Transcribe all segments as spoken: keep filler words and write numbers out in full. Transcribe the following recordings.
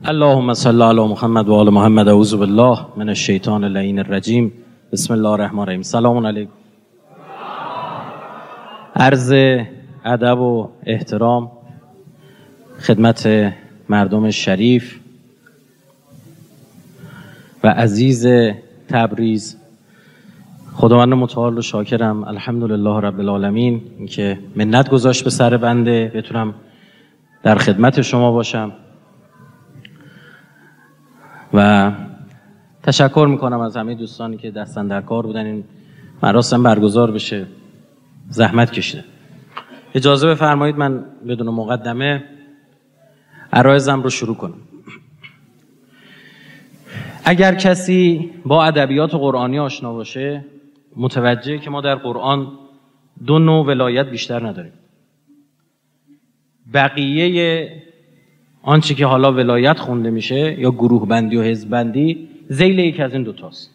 اللهم صل علی محمد و آل محمد. اعوذ بالله من الشیطان اللعین الرجیم. بسم الله الرحمن الرحیم. سلام علیکم. عرض ادب و احترام خدمت مردم شریف و عزیز تبریز. خداوند متعال و شاکرم، الحمدلله رب العالمین، اینکه منت گذاشت به سر بنده بتونم در خدمت شما باشم و تشکر میکنم از همه دوستانی که دستن در کار بودن این مراسم برگزار بشه، زحمت کشیدن. اجازه بفرمایید من بدون مقدمه عرایزم رو شروع کنم. اگر کسی با ادبیات قرآنی آشنا باشه متوجه که ما در قرآن دو نوع ولایت بیشتر نداریم. بقیه آنچه که حالا ولایت خونده میشه یا گروه بندی و حزب بندی ذیل یک از این دوتاست.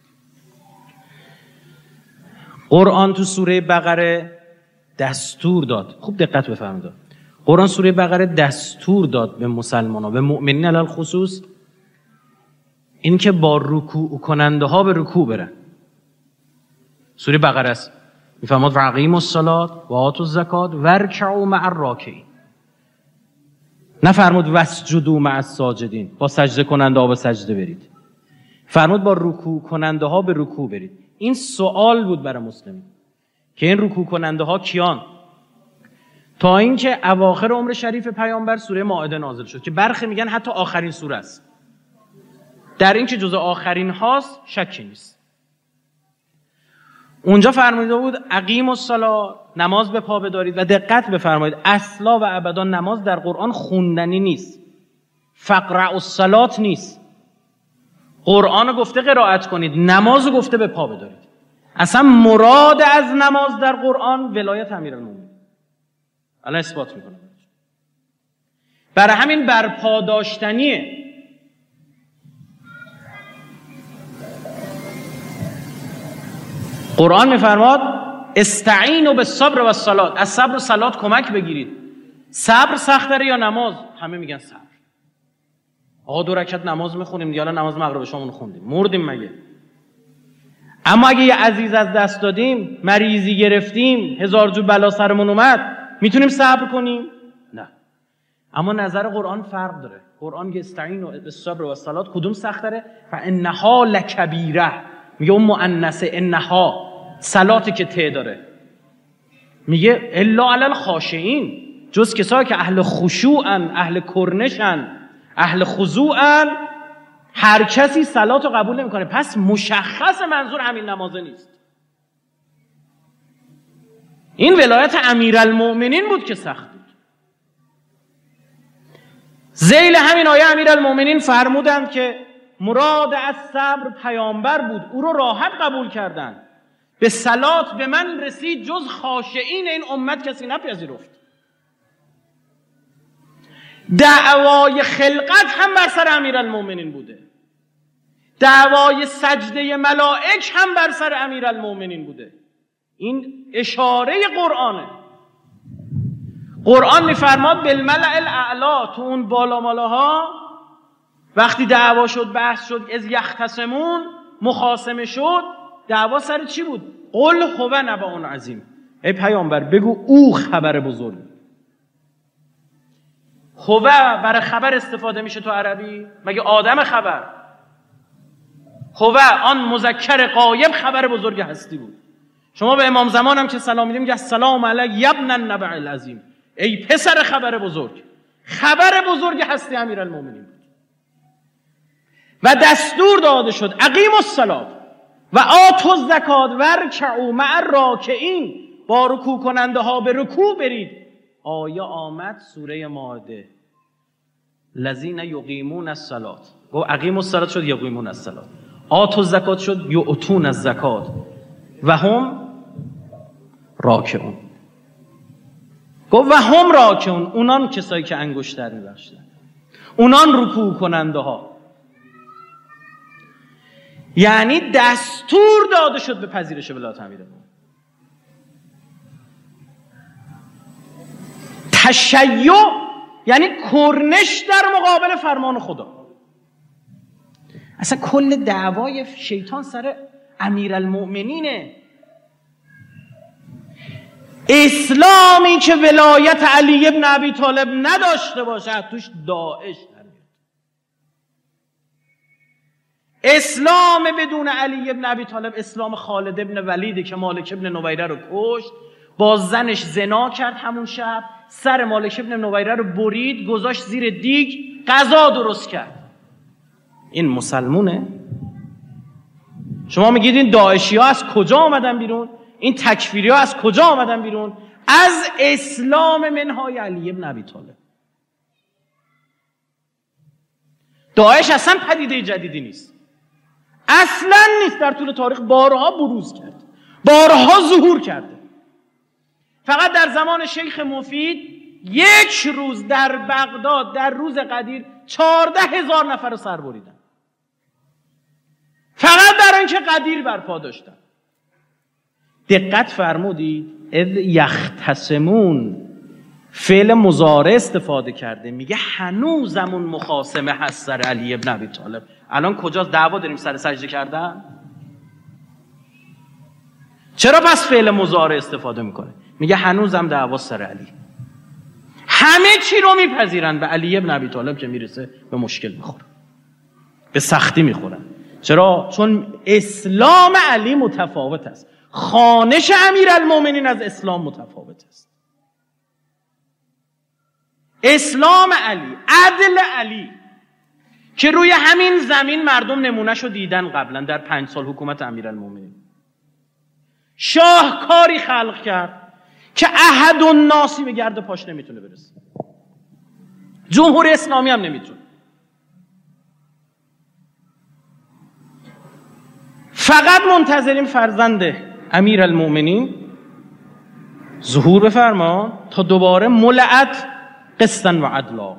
قرآن تو سوره بقره دستور داد، خوب دقت بفرمایید، قرآن سوره بقره دستور داد به مسلمانان، به مؤمنین علل خصوص، این که با رکوع کننده ها به رکوع برن. سوره بقره است، میفرماد و اقیموا الصلاة و آتوا الزکات و ارکعوا مع الراکعین. نفرمود واسجدوا مع الساجدین، با سجده کننده ها به سجده برید. فرمود با رکوع کننده ها به رکوع برید. این سوال بود برای مسلمین که این رکوع کننده ها کیان؟ تا اینکه اواخر عمر شریف پیامبر سوره مائده نازل شد که برخی میگن حتی آخرین سوره است. در این که جزء آخرین هاست شکی نیست. اونجا فرموده بود اقیموا الصلاة، نماز به پا بدارید. و دقت بفرمایید اصلا و ابدا نماز در قرآن خوندنی نیست، فقرأوا الصلاة نیست. قرآن گفته قرائت کنید، نماز گفته به پا بدارید. اصلا مراد از نماز در قرآن ولایت امیرالمومنین. الان اثبات میکنم. برای همین برپا داشتنیه. قرآن میفرماد استعینوا بالصبر والصلاة، از صبر و صلات کمک بگیرید. صبر سخت‌تره یا نماز؟ همه میگن صبر. آقا دو رکعت نماز میخونیم دیگه، الان نماز مغرب شامون خوندیم، مردیم مگه؟ اما اگه یه عزیز از دست دادیم، مریضی گرفتیم، هزار جو بلا سرمون اومد، میتونیم صبر کنیم؟ نه. اما نظر قرآن فرق داره. قرآن میگه استعینوا بالصبر والصلاة، کدوم سخت‌تره؟ فانها لکبیره. میگه اون مؤنثه، انها صلاتی که ته داره. میگه الا علی الخاشعین، جز کسایی که اهل خشوعن، اهل کرنشن، اهل خضوعن، هر کسی صلات رو قبول نمیکنه. پس مشخص منظور همین نمازه نیست. این ولایت امیرالمؤمنین بود که سخت بود. ذیل همین آیه امیرالمؤمنین فرمودند که مراد از صبر پیامبر بود، او رو راحت قبول کردن. به صلات به من رسید جز خاشعین این امت کسی نپذیرفت. دعوای خلقت هم بر سر امیرالمؤمنین بوده، دعوای سجده ملائک هم بر سر امیرالمؤمنین بوده. این اشاره قرآنه. قرآن میفرماد بالملأ الاعلی، تو اون بالا مالاها وقتی دعوا شد، بحث شد، از یختصمون، مخاصمه شد، دعوا سر چی بود؟ قل هو نبأ عظیم. ای پیامبر بگو او خبر بزرگ. هو برای خبر استفاده میشه تو عربی؟ مگه آدم خبر؟ هو آن مذکر غایب خبر بزرگ هستی بود. شما به امام زمان هم که سلام میدیم میگه السلام علیک یبن النبع العظیم، ای پسر خبر بزرگ. خبر بزرگ هستی امیرالمؤمنین بود. و دستور داده شد اقیموا الصلاة و آتوا الزکات و ارکعوا مع الراکعین، با رکوع کننده ها به رکوع برید. آیه آمد سوره مائده الذین یقیمون الصلاة، گو اقیموا الصلاة شد یقیمون الصلاة، آتوا الزکات شد یؤتون الزکات و هم راکعون. گو و هم راکعون، اونان کسایی که انگشتر می‌بخشن، اونان رکوع کننده ها. یعنی دستور داده شد به پذیرش ولایت امیرالمؤمنین. تشیع یعنی کرنش در مقابل فرمان خدا. اصلا کل دعوای شیطان سر امیرالمؤمنینه. اسلامی که ولایت علی ابن ابی طالب نداشته باشه توش داعش در میاد. اسلام بدون علی ابن ابی طالب اسلام خالد ابن ولیده که مالک ابن نویره رو کشت، با زنش زنا کرد همون شب، سر مالک ابن نویره رو برید گذاشت زیر دیگ، غذا درست کرد. این مسلمونه؟ شما میگید این داعشی ها از کجا آمدن بیرون؟ این تکفیری ها از کجا آمدن بیرون؟ از اسلام منهای علی ابن ابی طالب. داعش اصلا پدیده جدیدی نیست، اصلا نیست، در طول تاریخ بارها بروز کرد، بارها ظهور کرده. فقط در زمان شیخ مفید یک روز در بغداد در روز قدیر چهارده هزار نفر رو سر بریدن، فقط برای اینکه قدیر برپا داشتن. دقت فرمودید اذ یختصمون فعل مضارع استفاده کرده، میگه هنوزمون مخاصمه هست سر علی ابن ابی طالب. الان کجاست دعوا داریم سر سجده کردن؟ چرا پس فعل مضارع استفاده میکنه؟ میگه هنوزم دعوا سر علی. همه چی رو میپذیرن، به علی ابن ابی طالب که میرسه به مشکل میخوره، به سختی میخورن. چرا؟ چون اسلام علی متفاوت است، خوانش امیرالمؤمنین از اسلام متفاوت است. اسلام علی، عدل علی که روی همین زمین مردم نمونهشو دیدن قبلا در پنج سال حکومت امیرالمؤمنین. شاهکاری خلق کرد که احد الناسی به گرد پاش نمیتونه برسه، جمهوری اسلامی هم نمیتونه. فقط منتظریم فرزند امیرالمؤمنین ظهور بفرما تا دوباره ملعت قسطا و عدلا.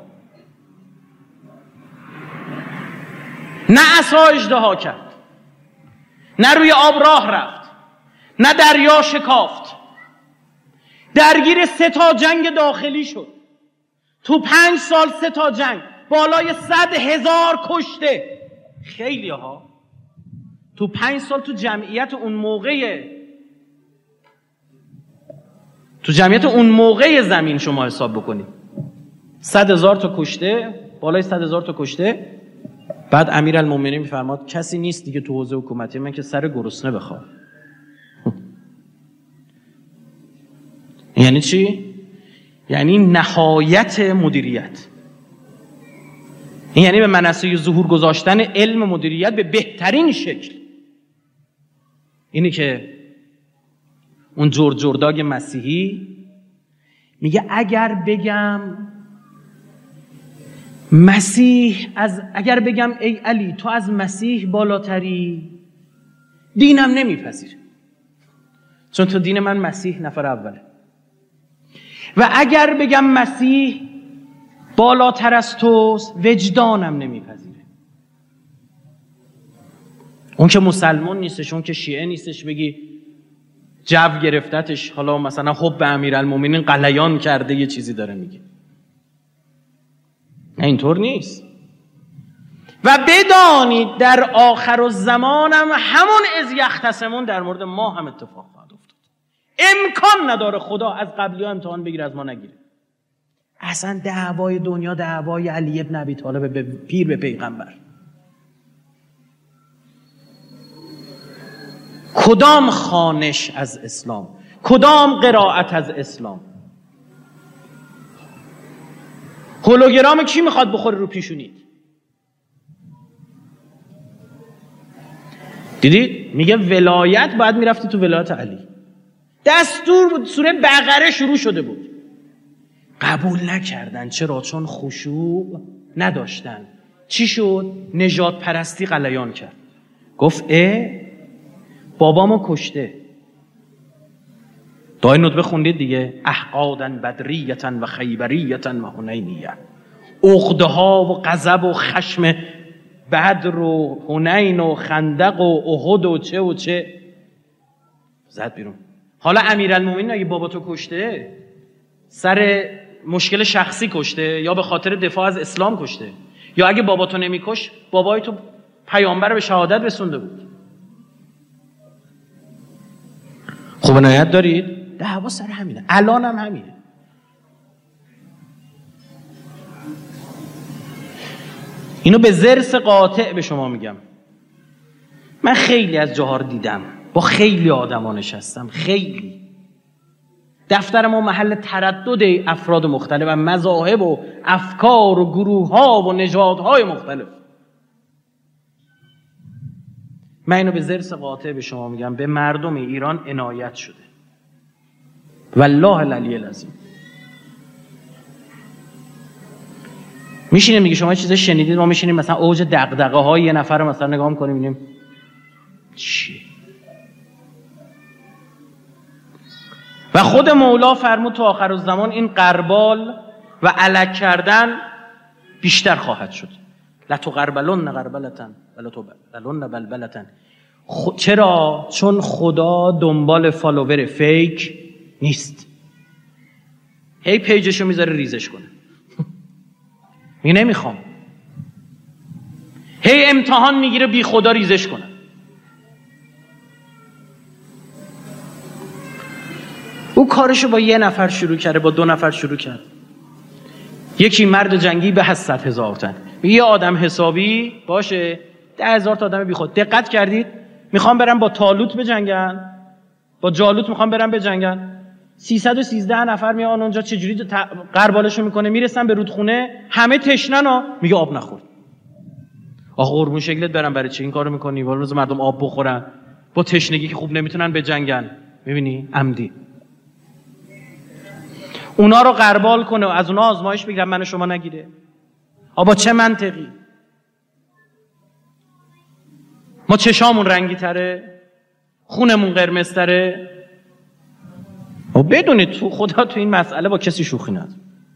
نه عصا اژدها کرد، نه روی آب راه رفت، نه دریا شکافت، درگیر سه تا جنگ داخلی شد. تو پنج سال سه تا جنگ، بالای صد هزار کشته. خیلی ها تو پنج سال تو جمعیت اون موقع تو جمعیت اون موقع زمین شما حساب بکنید، صد هزار تا کشته، بالای صد هزار تا کشته. بعد امیرالمؤمنین میفرماد کسی نیست دیگه تو حوزه حکومتی من که سر گرسنه بخواد. یعنی چی؟ یعنی نهایت مدیریت. یعنی به منصه ظهور گذاشتن علم مدیریت به بهترین شکل. اینی که اون جور جرداگ مسیحی میگه اگر بگم مسیح از اگر بگم ای علی تو از مسیح بالاتری، دینم نمیپذیره، چون تو دین من مسیح نفر اوله. و اگر بگم مسیح بالاتر از توست، وجدانم نمیپذیره. اون که مسلمان نیستش، اون که شیعه نیستش، بگی جو گرفتتش، حالا مثلا حب امیرالمؤمنین قلیان کرده یه چیزی داره میگه. نه اینطور نیست. و بدانید در آخر الزمان هم همون از یختصمون در مورد ما هم اتفاق خواهد افتاد. امکان نداره خدا از قبلی ها امتحان بگیره از ما نگیره. اصلا دعوای دنیا دعوای علی ابن ابی طالب به پیر به پیغمبر. کدام خوانش از اسلام، کدام قرائت از اسلام؟ هولوگرام کی میخواد بخوره رو پیشونید؟ دیدید؟ میگه ولایت باید میرفتی تو ولایت علی. دستور بود، سوره بقره شروع شده بود، قبول نکردن. چرا؟ چون خشوع نداشتن. چی شد؟ نژاد پرستی غلیان کرد. گفت اه بابامو کشته. دعای ندبه خوندید دیگه، احقادن بدریتن و خیبریتن و حنینیه. عقدها و غضب و خشم بدر و حنین و خندق و احد و چه و چه زد بیرون. حالا امیرالمومنین اگه بابا تو کشته، سر مشکل شخصی کشته یا به خاطر دفاع از اسلام کشته، یا اگه بابا تو نمیکش بابای تو پیامبر به شهادت رسونده بود. خب عنایت دارید؟ دعوا سر همینه، الان هم همینه. اینو به ضرس قاطع به شما میگم. من خیلی از جاها دیدم، با خیلی آدما نشستم، خیلی دفتر ما محل تردد افراد مختلف و مذاهب و افکار و گروه ها و نژادهای مختلف. من اینو به ضرس قاطع به شما میگم، به مردم ایران عنایت شده والله العلی العظیم. میشینیم میگه شما چیزا شنیدید، ما میشینیم مثلا اوج دغدغه های یه نفر رو مثلا نگاه میکنیم میبینیم چی. و خود مولا فرمود تو آخر الزمان این غربال و الک کردن بیشتر خواهد شد. لا تغربلن غربلتن ولا تبلن بلبلتن. چرا؟ چون خدا دنبال فالوور فیک نیست. هی پیجشو میذاره ریزش کنه. می نمیخوام. هی امتحان میگیره بی خدا ریزش کنه. او کارشو با یه نفر شروع کرده، با دو نفر شروع کرد. یکی مرد جنگی به صد هزار تن، یه آدم حسابی باشه ده هزار تا آدم بی خود. دقت کردید؟ میخوام برم با طالوت بجنگن، با جالوت میخوام برم بجنگن، سیصد و سیزده نفر میان اونجا، چجوری غربالشو میکنه، میرسن به رودخونه همه تشنن ها، میگه آب نخور. آخه قربون شکلت برم، برای چی این کارو میکنی؟ ولی روز مردم آب بخورن با تشنگی که خوب نمیتونن بجنگن. میبینی؟ عمدی اونا رو غربال کنه و از اونا آزمایش بگیرن، من و شما نگیره. آبا چه منطقی؟ ما چشامون رنگی تره، خونمون قرمز تره. و بدونید تو خدا تو این مسئله با کسی شوخی نداره.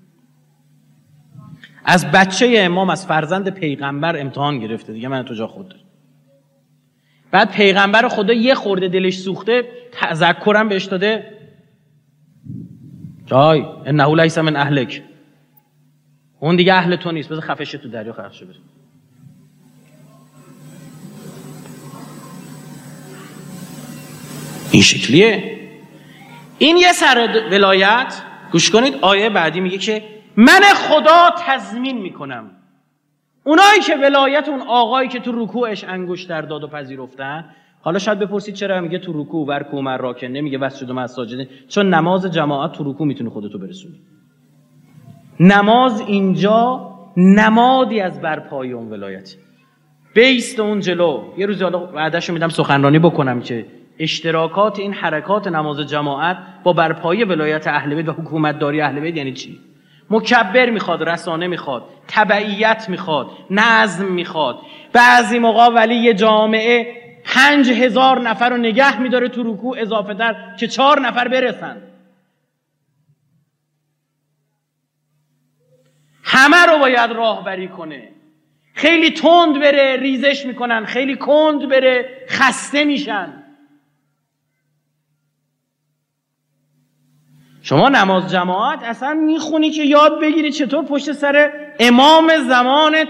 از بچه امام، از فرزند پیغمبر امتحان گرفته دیگه، من تو جا خود دارم. بعد پیغمبر خدا یه خورده دلش سوخته، تذکرم بهش داده جای انه لیس من اهلک، اون دیگه اهل تو نیست، بذار خفشه تو دریا خرخشه بره. این شکلیه. این یه سر ولایت. گوش کنید آیه بعدی میگه که من خدا تضمین میکنم اونایی که ولایت اون آقایی که تو رکوعش انگشت در داد و پذیرفتن. حالا شاید بپرسید چرا میگه تو رکوع ورکوع من راکن، نمیگه وسجد و ساجدین؟ چون نماز جماعت تو رکوع میتونی خودتو برسونی. نماز اینجا نمادی از برپای اون ولایتی. بیست اون جلو. یه روزی حالا وعدهشو میدم سخنرانی بکنم که اشتراکات این حرکات نماز جماعت با برپای ولایت اهل بیت و حکومت داری اهل بیت یعنی چی؟ مکبر میخواد، رسانه میخواد، تبعیت میخواد، نظم میخواد. بعضی موقع ولی یه جامعه پنج هزار نفر رو نگه میداره تو رکوع اضافه تر که چهار نفر برسن. همه رو باید راهبری کنه. خیلی تند بره ریزش میکنن، خیلی کند بره خسته میشن. شما نماز جماعت اصلا میخونی که یاد بگیری چطور پشت سر امام زمانت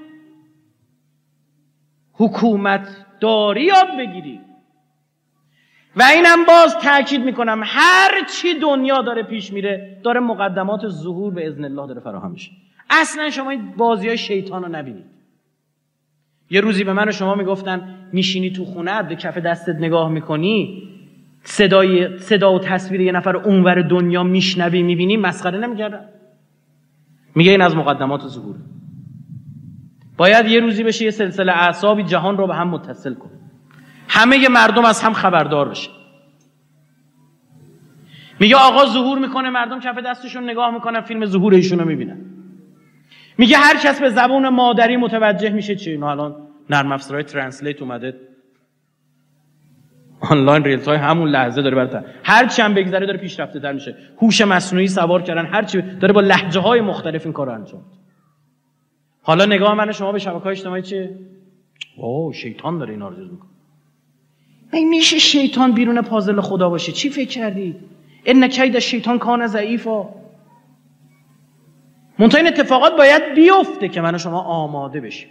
حکومت داری یاد بگیری. و اینم باز تأکید میکنم هر چی دنیا داره پیش میره داره مقدمات ظهور به اذن الله داره فراهم میشه. اصلا شما این بازی های شیطان رو نبینید. یه روزی به من و شما میگفتن میشینی تو خونت به کف دستت نگاه میکنی صدای صدا و تصویر یه نفر اونور دنیا میشنوی میبینی، مسخره نمیکردن. میگه این از مقدمات ظهور. باید یه روزی بشه یه سلسله اعصابی جهان رو به هم متصل کنه، همه مردم از هم خبردار بشه. میگه آقا ظهور میکنه، مردم کف دستشون نگاه میکنن فیلم ظهور ایشون رو میبینن. میگه هر کس به زبون مادری متوجه میشه چی. اینو الان نرم افزارهای ترنسلیت اومده آنلاین ریل تایم همون لحظه داره برات، هر چی هم بگذره داره پیشرفته تر میشه. هوش مصنوعی سوار کردن، هر چی داره با لهجه‌های مختلف این کارو انجام میده. حالا نگاه من شما به شبکه‌های اجتماعی چیه؟ اوه شیطان داره اینا رو جز میکنه. این میشه شیطان بیرون پازل خدا باشه؟ چی فکر کردید؟ ان کید الشیطان کان ضعیفا. منتها این اتفاقات باید بیفته که من و شما آماده بشیم.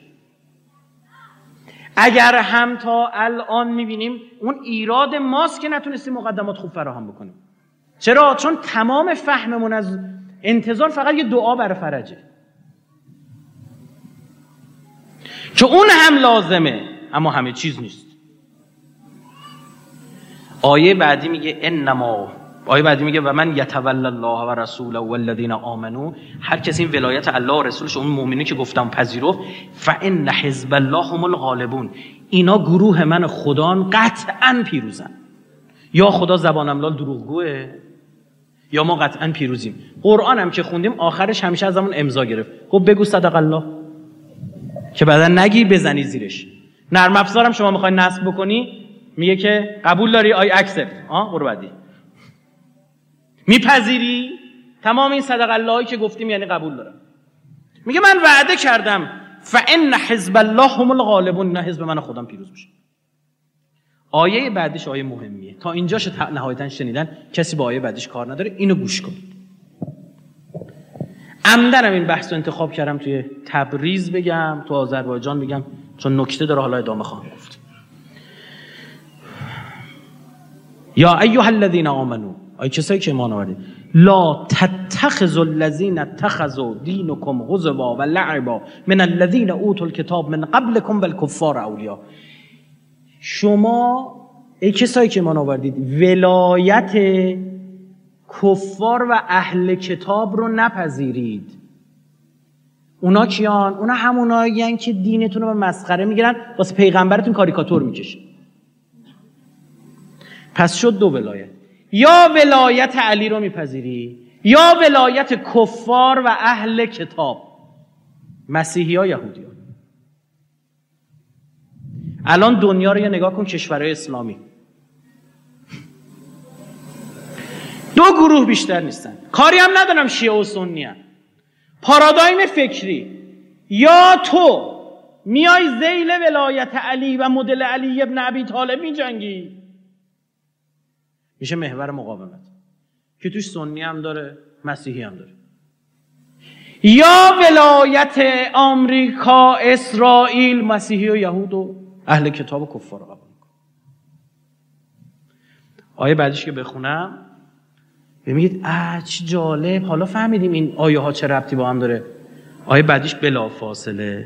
اگر هم تا الان میبینیم اون ایراد ماست که نتونستیم مقدمات خوب فراهم بکنیم. چرا؟ چون تمام فهممون از انتظار فقط یه دعا برای فرجه که اون هم لازمه اما همه چیز نیست. آیه بعدی میگه انما آیه بعدی میگه و من یتولی الله و رسوله والذین آمنوا، هر کسی این ولایت الله و رسولش، اون مؤمنی که گفتم پذیرفت، فان حزب الله هم الغالبون، اینا گروه من خدان قطعا پیروزن. یا خدا زبانم لال دروغگوه یا ما قطعا پیروزیم. قرآن هم که خوندیم آخرش همیشه از همون امضا گرفت، گفت بگو صدق الله، که بعدا نگی بزنی زیرش. نرم افزارم شما میخوای نصب بکنی میگه که قبول داری آی اکسپت، ها برو بعدی. میپذیری تمام این صدق اللهی که گفتیم یعنی قبول دارم. میگه من وعده کردم فان حزب الله هم الغالبون، نه حزب من خودم پیروز میشه. آیه بعدش آیه مهمیه، تا اینجاش نهایتا شنیدن، کسی با آیه بعدش کار نداره، اینو گوش کنید. عمدنم این بحث رو انتخاب کردم توی تبریز بگم، تو آذربایجان بگم، چون نکته داره حالا ادامه خواهم گفت. یا ایها الذین آمنو، ای کسایی که ایمان آوردید، لا تتخذوا الذین اتخذوا دینکم هزوا و لعبا من الذین اوتوا الکتاب من قبلکم والکفار اولیاء. شما ای کسایی که ایمان آوردید ولایت کفار و اهل کتاب رو نپذیرید. اونا کیان؟ اونا همونایین که دینتون رو به مسخره میگیرن، واسه پیغمبرتون کاریکاتور میکشن. پس شد دو ولایت، یا ولایت علی رو میپذیری یا ولایت کفار و اهل کتاب، مسیحی ها یهودی ها. الان دنیا رو یه نگاه کن، کشورهای اسلامی دو گروه بیشتر نیستن، کاری هم ندارم شیعه و سنی هم. پارادایم فکری، یا تو میای ذیل ولایت علی و مدل علی ابن ابی طالب می جنگی، میشه محور مقاومت که توش سنی هم داره مسیحی هم داره، یا ولایت آمریکا، اسرائیل، مسیحی و یهود و اهل کتاب و کفار رو قبول کن. آیه بعدیش که بخونم ببینید اه چه جالب، حالا فهمیدیم این آیه ها چه ربطی با هم داره. آیه بعدیش بلا فاصله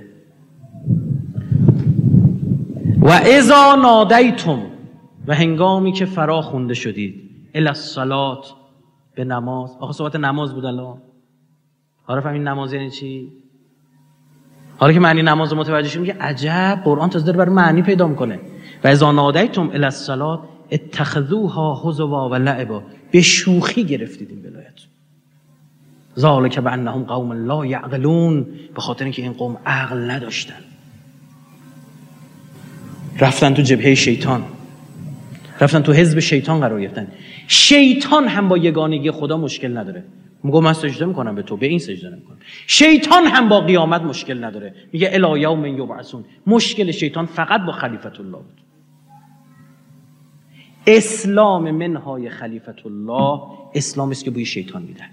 و اذا نادیتم، و هنگامی که فرا خونده شدید، الی الصلاة، به نماز. آخه صحبت نماز بود الان. حالا فهمید نماز یعنی چی؟ حالا که معنی نماز رو متوجه شدیم میگه عجب قرآن تازه داره برای معنی پیدا میکنه. و اذا نادیتم الی الصلاة اتخذوها هزوا و لعبا، به شوخی گرفتید این ولایت. ذالک بانهم قوم لا یعقلون، به خاطر اینکه این قوم عقل نداشتن، رفتن تو جبهه شیطان، رفتن تو حزب شیطان قرار گرفتن. شیطان هم با یگانگی خدا مشکل نداره، میگه من سجده میکنم به تو، به این سجده نمیکنم. شیطان هم با قیامت مشکل نداره، میگه الی یوم یبعثون. مشکل شیطان فقط با خلیفت الله بود. اسلام منهای خلیفت الله اسلام است که بوی شیطان میدهد.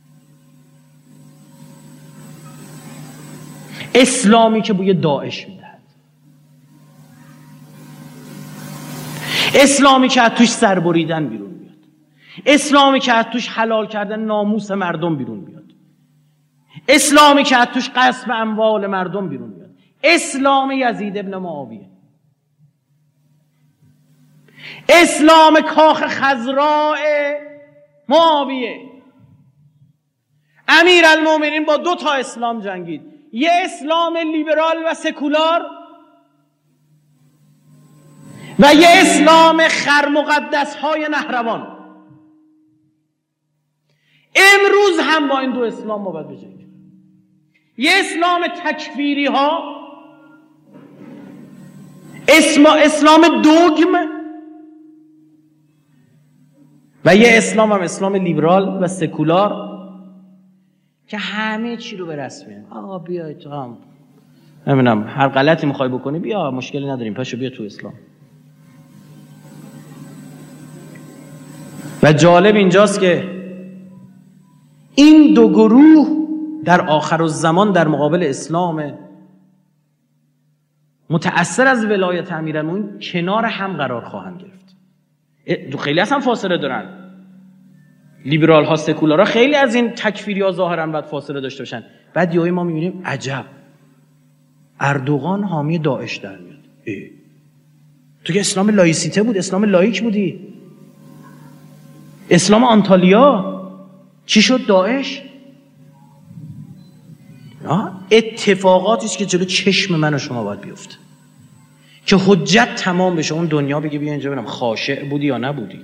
اسلامی که بوی داعش میدهد. اسلامی که از توش سربریدن بیرون میاد. اسلامی که از توش حلال کردن ناموس مردم بیرون میاد. اسلامی که از توش غصب اموال مردم بیرون میاد. اسلام یزید ابن معاویه. اسلام کاخ خضراء معاویه. امیرالمومنین با دو تا اسلام جنگید، یه اسلام لیبرال و سکولار و یه اسلام خرمقدس های نهروان. امروز هم با این دو اسلام ما باید بجنگیم. یه اسلام تکفیری ها، اسم اسلام دوگم، و یه اسلام هم اسلام لیبرال و سکولار که همه چی رو به رسمیه. آقا بیای تو هم نمیدونم هر غلطی میخوای بکنی بیا، مشکلی نداریم، پاشو بیا تو اسلام. و جالب اینجاست که این دو گروه در آخرالزمان در مقابل اسلام، متأثر از ولایت امیرالمومنین کنار هم قرار خواهند گرفت. خیلی اصلا فاصله دارن. لیبرال ها، سکولارها خیلی از این تکفیری ها ظاهرا باید فاصله داشته باشن. بعد یهو ما میبینیم عجب، اردوغان حامی داعش در میاد. اه. تو که اسلام لایسیته بود، اسلام لایک بودی. اسلام آنتالیا چی شد؟ داعش. اتفاقاتی است که جلو چشم من و شما باید بیفته که حجت تمام بشه، اون دنیا بگه بیا اینجا ببینم خاشع بودی یا نبودی.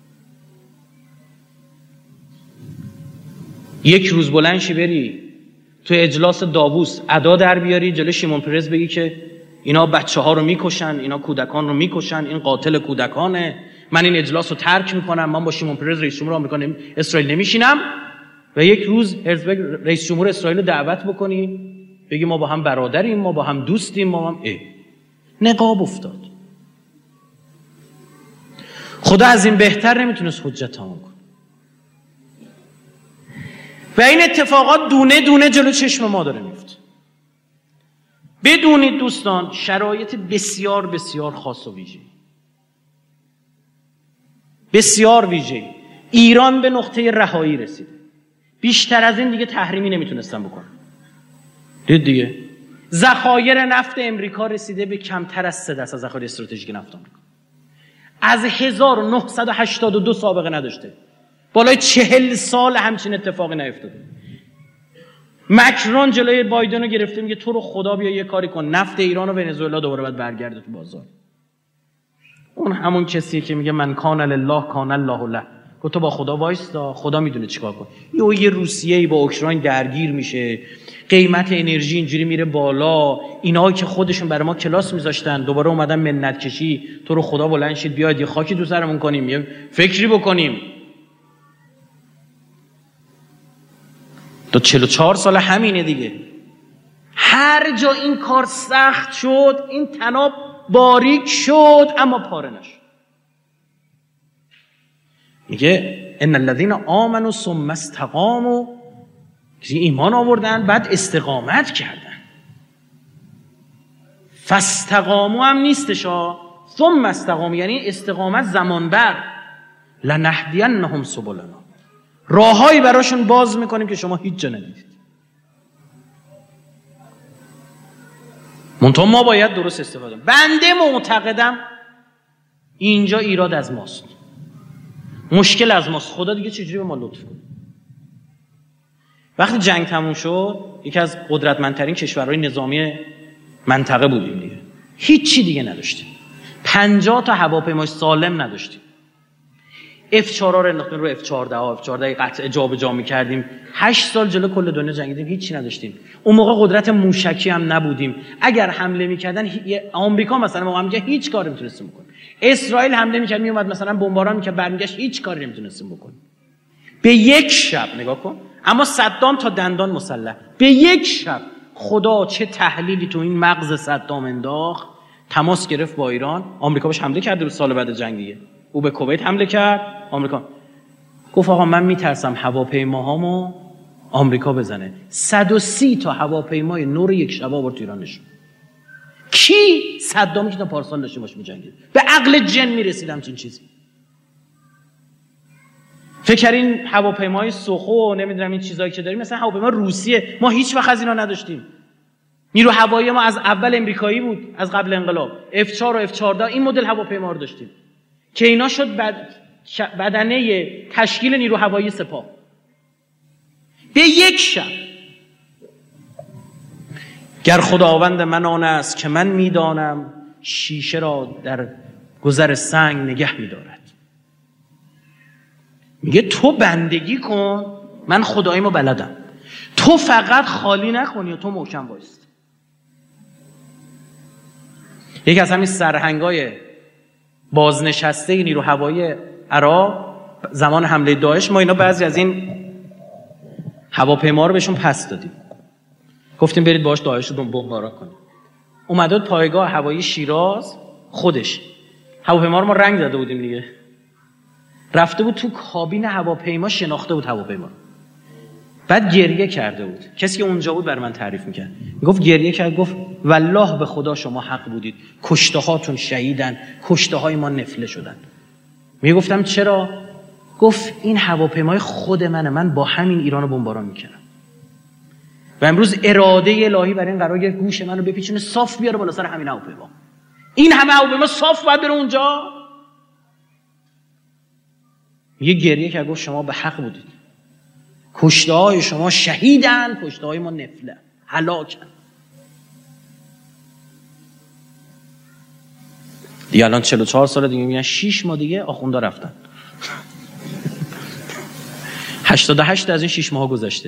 یک روز بلند شی بری تو اجلاس داووس ادا در بیاری جلو شیمون پرز بگی که اینا بچه ها رو میکشن، اینا کودکان رو میکشن، این قاتل کودکانه، من این اجلاس رو ترک میکنم، من با شیمون پرز رئیس جمهور آمریکا نمی... اسرائیل نمیشینم. و یک روز هرزبرگ رئیس جمهور اسرائیل رو دعوت بکنی بگی ما با هم برادریم، ما با هم دوستیم، ما هم اه. نقاب افتاد. خدا از این بهتر نمیتونست حجت تمام کنه. و این اتفاقات دونه دونه جلو چشم ما داره میفته. بدونید دوستان شرایط بسیار بسیار خاص و ویژه، بسیار ویژه. ایران به نقطه رهایی رسیده. بیشتر از این دیگه تحریمی نمیتونستن بکنن. دید دیگه ذخایر نفت امریکا رسیده به کمتر از سه درصد ذخایر استراتژیک نفت آمریکا. از هزار و نهصد و هشتاد و دو سابقه نداشته. بالای چهل سال همچین اتفاقی نیفتاده. مکرون جلوی بایدن رو گرفته میگه تو رو خدا بیا یه کاری کن، نفت ایران و ونزوئلا دوباره باید برگرده تو بازار. اون همون کسیه که میگه من کان لله کان الله له. تو با خدا وایستا، خدا میدونه چیکار کنه. یه یه روسیه‌ای با اوکراین درگیر میشه، قیمت انرژی اینجوری میره بالا، اینایی که خودشون برای ما کلاس میذاشتن دوباره اومدن منت کشی، تو رو خدا بلند شید بیاید یه خاکی تو سرمون کنیم، یه فکری بکنیم. تا چهل و چهار سال همینه دیگه. هر جا این کار سخت شد این طناب باریک شد اما پاره نشد. میگه ان الذين آمنوا ثم استقاموا، ایمان آوردن بعد استقامت کردن. فاستقاموا هم نیستش ها، ثم استقاموا یعنی استقامت زمان بر. لنهدینهم سبلنا، راههایی براشون باز میکنیم که شما هیچ جا ندیدید. منتها ما باید درست استفاده کنیم. بنده معتقدم اینجا ایراد از ماست، مشکل از ماست. خدا دیگه چجوری به ما لطف کنه؟ وقتی جنگ تموم شد یکی از قدرتمندترین کشورهای نظامی منطقه بودیم دیگه، هیچی دیگه نداشتیم. پنجاه تا هواپیمای سالم نداشتیم. اف چهار رو انداختیم رو اف چهارده ها، اف چهارده قطع جابجا می‌کردیم. هشت سال جلو کل دنیا جنگیدیم، هیچی نداشتیم. اون موقع قدرت موشکی هم نبودیم. اگر حمله می‌کردن آمریکا مثلا موقع میگه هیچ کاری نمی‌تونستیم بکنیم. اسرائیل حمله می‌کرد میومد مثلا بمباران می‌کرد برمیگشت، هیچ کاری نمی‌تونستیم بکنیم. به یک شب نگاه کن، اما صدام تا دندان مسلح. به یک شب خدا چه تحلیلی تو این مغز صدام انداخت، تماس گرفت با ایران. آمریکا بهش حمله کرد سال بعد جنگ دیگه. او به کویت حمله کرد، آمریکا گفت آقا من میترسم هواپیماهامو آمریکا بزنه. صد و سی تا هواپیمای نور یک شب آورد تو ایران نشون. کی؟ صدامی که تا پارسال داشته باشه می‌جنگید. به عقل جن میرسیدم چنین چیزی. فکر کردین هواپیمای سوخو نمیدونم این چیزایی که داریم مثلا هواپیما روسیه، ما هیچ وقت از اینا نداشتیم. نیرو هوایی ما از اول امریکایی بود، از قبل انقلاب. اف چهار و اف چهارده این مدل هواپیما رو داشتیم که اینا شد بد... بدنه تشکیل نیرو هوایی سپاه. به یک شب گر خداوند من آن است که من میدانم شیشه را در گذر سنگ نگه میدارد. میگه تو بندگی کن، من خداییمو بلدم، تو فقط خالی نکنی و تو محکم بایست. یکی از همین سرهنگای بازنشسته نیرو هوایی عراق زمان حمله داعش، ما اینا بعضی از این هواپیما رو بهشون پس دادیم، گفتیم برید باهاش داعش رو بمباران کنید. اومد پایگاه هوایی شیراز، خودش هواپیما رو ما رنگ داده بودیم دیگه، رفته بود تو کابین هواپیما، شناخته بود هواپیما. بعد گریه کرده بود. کسی که اونجا بود بر من تعریف میکرد، میگفت گریه کرد، گفت والله به خدا شما حق بودید، کشته هاتون شهیدن، کشته های ما نفله شدن. میگفتم چرا؟ گفت این هواپیمای خود منه، من با همین ایرانو بمباران میکردم و امروز اراده الهی برای این قرار گوش منو بپیچونه صاف بیاره بالا سر همین هواپیما. این همه هواپیما صاف باید بره اونجا؟ یه گریه که گفت شما به حق بودید، کشته های شما شهیدن، کشته های ما نفله، هلاکن. دیگه الان چهل و چهار ساله دیگه میگن شش ماه دیگه آخوندا رفتن. هشتاد و هشت از این شش ماه گذشته.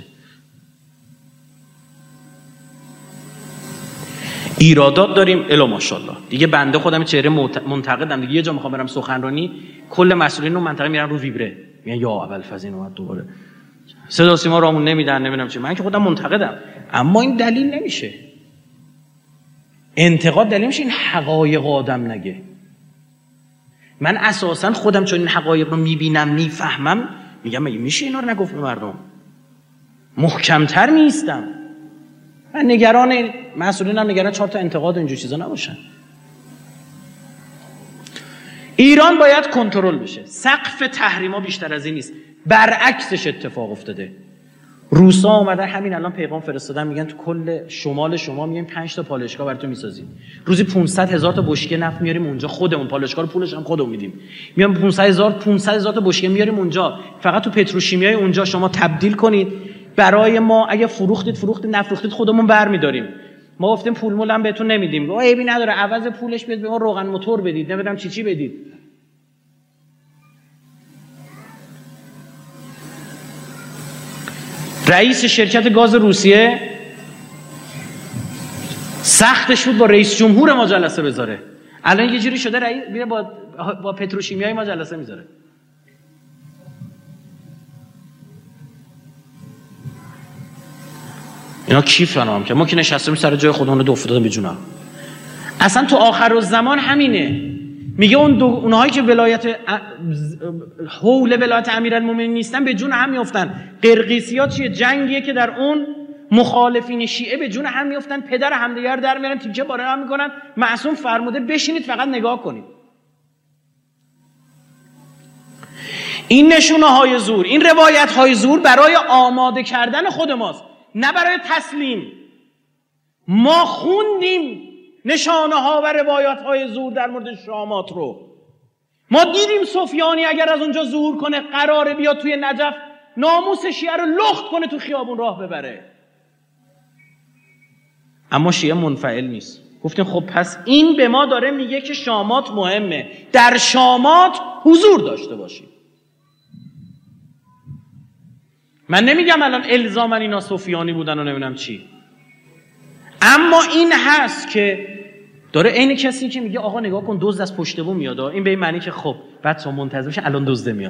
ایرادات داریم الا ماشاءالله. دیگه بنده خودم چهره منتقدم دیگه، یه جا میخوام برم سخنرانی کل مسئولین رو منطقه میرن رو ویبره، میگن یا ابوالفضل اومد دوباره صدا سیما رامون نمیدن، نمیدونم چی. من که خودم منتقدم، اما این دلیل نمیشه. انتقاد دلیل میشه این حقایق آدم نگه. من اساسا خودم چون این حقایق رو میبینم میفهمم، میگم مگه میشه اینا رو نگفت به مردم؟ محکمتر میستم. من نگران مسئولینم، نگران چهار تا انتقاد و اینجور چیزا نباشن. ایران باید کنترل بشه. سقف تحریما بیشتر از این نیست، برعکسش اتفاق افتاده. روسا اومدن همین الان پیغام فرستادن، میگن تو کل شمال شما میگن پنج تا پالایشگاه براتون میسازیم، روزی پانصد هزار تا بشکه نفت میاریم اونجا، خودمون پالایشگاه رو پولش هم خودمون میدیم. میام پانصد هزار پانصد هزار تا بشکه میاریم اونجا، فقط تو پتروشیمیای اونجا شما تبدیل کنید برای ما، اگه فروختید فروختید، نفروختید خودمون برمیداریم. ما گفتیم پول مول هم بهتون نمیدیم. گفت عیبی نداره، عوض پولش بیاد به ما روغن موتور بدید، نمیدونم چی چی بدید. رئیس شرکت گاز روسیه سختش بود با رئیس جمهور ما جلسه بذاره. الان یه جوری شده رئیس میره با با پتروشیمیای ما جلسه میذاره. اینا کیف هم که ما که نشستیم سر جای خودمون رو افتادیم به جونم. اصلا تو آخرالزمان همینه. میگه اون دو... اونهایی که ولایت حول ولایت امیرالمومنین نیستن به جون هم میافتن. قرقیسی‌ها چیه؟ جنگیه که در اون مخالفین شیعه به جون هم میافتن، پدر همدیگر در میارن، تیکه پاره هم میکنن. معصوم فرموده بشینید فقط نگاه کنید. این نشونه های زور، این روایت های زور برای آماده کردن خود ماست، نه برای تسلیم. ما خوندیم نشانه ها و روایت های زور در مورد شامات رو. ما دیدیم سفیانی اگر از اونجا ظهور کنه قراره بیاد توی نجف ناموس شیعه رو لخت کنه، تو خیابون راه ببره. اما شیعه منفعل نیست. گفتیم خب پس این به ما داره میگه که شامات مهمه، در شامات حضور داشته باشیم. من نمیگم الان الزامن اینا سفیانی بودن و نمیدونم چی، اما این هست که داره عین کسی که میگه آقا نگاه کن دزد از پشت بوم میاد، این به این معنی که خب بعد تو منتظر بشین الان دزد میاد،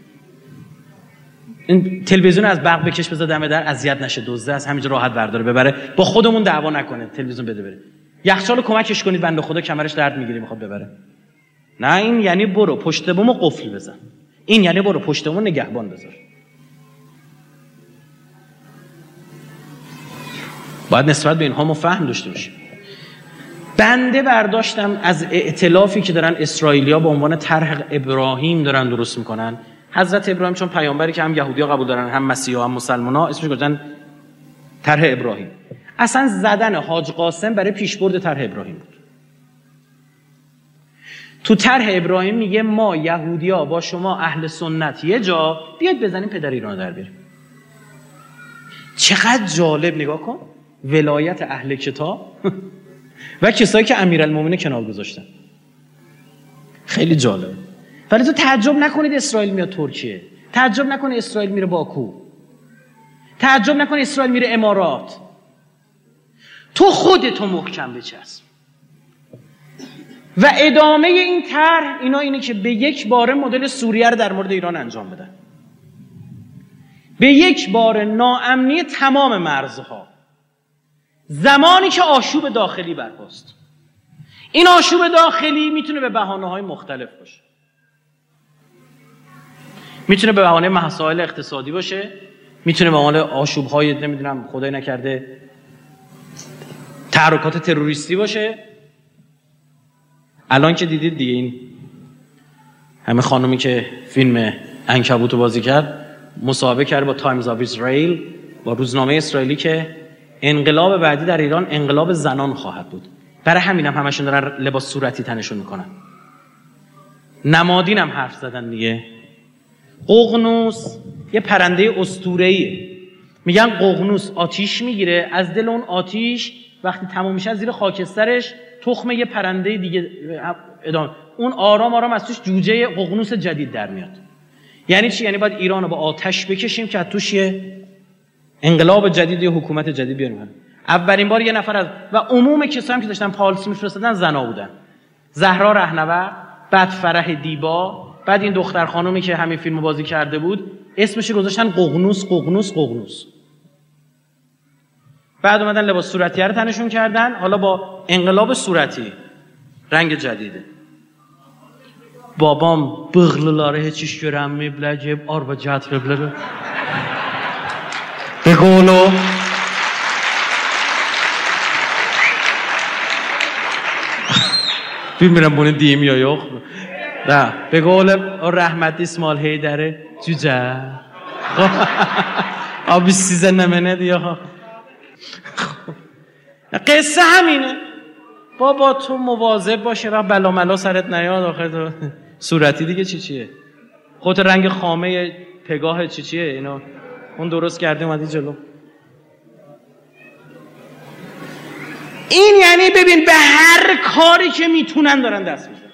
این تلویزیون از برق بکش بذار دم در، اذیت نشه دزد از همینجا راحت برداره ببره، با خودمون دعوا نکنه، تلویزیون بده بره. یخچالو کمکش کنید بنده خدا کمرش درد میگیره میخواد ببره. نه این یعنی برو پشت بومو قفل بزن، این یعنی برو پشت بومو نگهبان بذار. باید نسبت به اینها ما فهم داشته باشیم. بنده برداشتم از ائتلافی که دارن اسرائیلیا به عنوان طرح ابراهیم دارن درست میکنن. حضرت ابراهیم چون پیامبری که هم یهودی‌ها قبول دارن هم مسیحا هم مسلمان‌ها، اسمش گذاشتن طرح ابراهیم. اصلا زدن حاج قاسم برای پیشبرد طرح ابراهیم بود. تو طرح ابراهیم میگه ما یهودی‌ها با شما اهل سنت یه جا بیاید بزنیم پدر ایران در بیاریم. چقدر جالب، نگاه کن، ولایت اهل کتاب و کسایی که امیرالمومنین کنار گذاشتن. خیلی جالب. ولی تو تعجب نکنید اسرائیل میاد ترکیه، تعجب نکنید اسرائیل میره باکو، تعجب نکنید اسرائیل میره امارات. تو خودتو محکم بچسب. و ادامه این طرح اینا اینه که به یک باره مدل سوریه رو در مورد ایران انجام بدن، به یک بار ناامنی تمام مرزها، زمانی که آشوب داخلی برپاست. این آشوب داخلی میتونه به بهانه‌های مختلف باشه، میتونه به بهانه مسائل اقتصادی باشه، میتونه به عنوان آشوب‌های نمیدونم خدای نکرده تحرکات تروریستی باشه. الان که دیدید دیگه این همه خانومی که فیلم عنکبوت رو بازی کرد مصاحبه کرد با تایمز آف اسرائیل، با روزنامه اسرائیلی، که انقلاب بعدی در ایران انقلاب زنان خواهد بود. برای همین هم همشون دارن لباس صورتی تنشون میکنن. نمادین هم حرف زدن دیگه. ققنوس یه پرنده اسطوره‌ایه. میگن ققنوس آتیش میگیره، از دل اون آتیش وقتی تموم میشه زیر خاکسترش تخم یه پرنده دیگه ادامه، اون آرام آرام از توش جوجه ققنوس جدید در میاد. یعنی چی؟ یعنی باید ایران رو با آتش بکشیم که از توش یه انقلاب جدید، یه حکومت جدید بیاریم. اولین بار یه نفر از و عموم کسایی هم که داشتن پالیسی میفرستادن زنا بودن. زهرا رهنورد، بعد فرح دیبا، بعد این دختر خانومی که همین فیلمو بازی کرده بود اسمش گذاشتن ققنوس ققنوس ققنوس. بعد اومدن لباس صورتی رو تنشون کردن، حالا با انقلاب صورتی رنگ جدیده. بابام bığlıları hiç iş görənməyiblər, arba gətiriblər. Begolo. Bilmirəm bunu deyim ya yox. Da, Begolo o rəhmətli İsmail Heydəri cücə. Abi sizə nə mənə deyək? قصه همینه. بابا تو مواظب باشه و بلا ملا سرت نیاد آخه تو صورتی دیگه چی چیه؟ خودت رنگ خامه پگاه چی چیه؟ اینا اون درست کرده اومدی جلو. این یعنی ببین به هر کاری که میتونن دارن دست میزنن.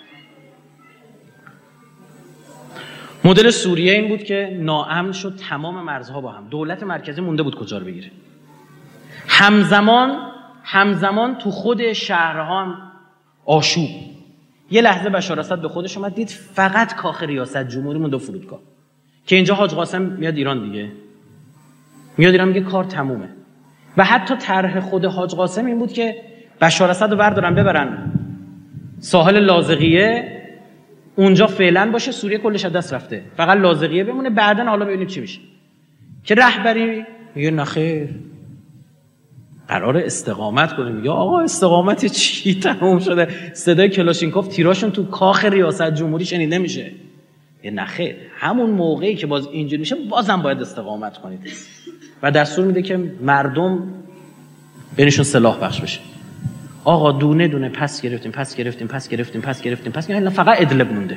مدل سوریه این بود که ناامن شد تمام مرزها با هم. دولت مرکزی مونده بود کجا رو بگیره. همزمان همزمان تو خود شهرها هم آشوب. یه لحظه بشار اسد به خودش اومد دید فقط کاخ ریاست جمهوری مونده فرودگاه، که اینجا حاج قاسم میاد ایران دیگه، میاد ایران میگه کار تمومه. و حتی طرح خود حاج قاسم این بود که بشار اسد رو بردارن ببرن ساحل لاذقیه، اونجا فعلا باشه، سوریه کلش از دست رفته، فقط لاذقیه بمونه، بعدن حالا ببینیم چی میشه. که رهبری میگه نخیر، قرار استقامت کنیم. میگه آقا استقامت چی؟ تموم شده. صدای کلاشینکوف تیراشون تو کاخ ریاست جمهوری شنیده میشه. یه نخیر، همون موقعی که باز اینجوری میشه بازم باید استقامت کنید. و دستور میده که مردم بینشون سلاح بخش بشه. آقا دونه دونه پس گرفتیم پس گرفتیم پس گرفتیم پس گرفتیم پس گرفتیم، فقط ادلب مونده.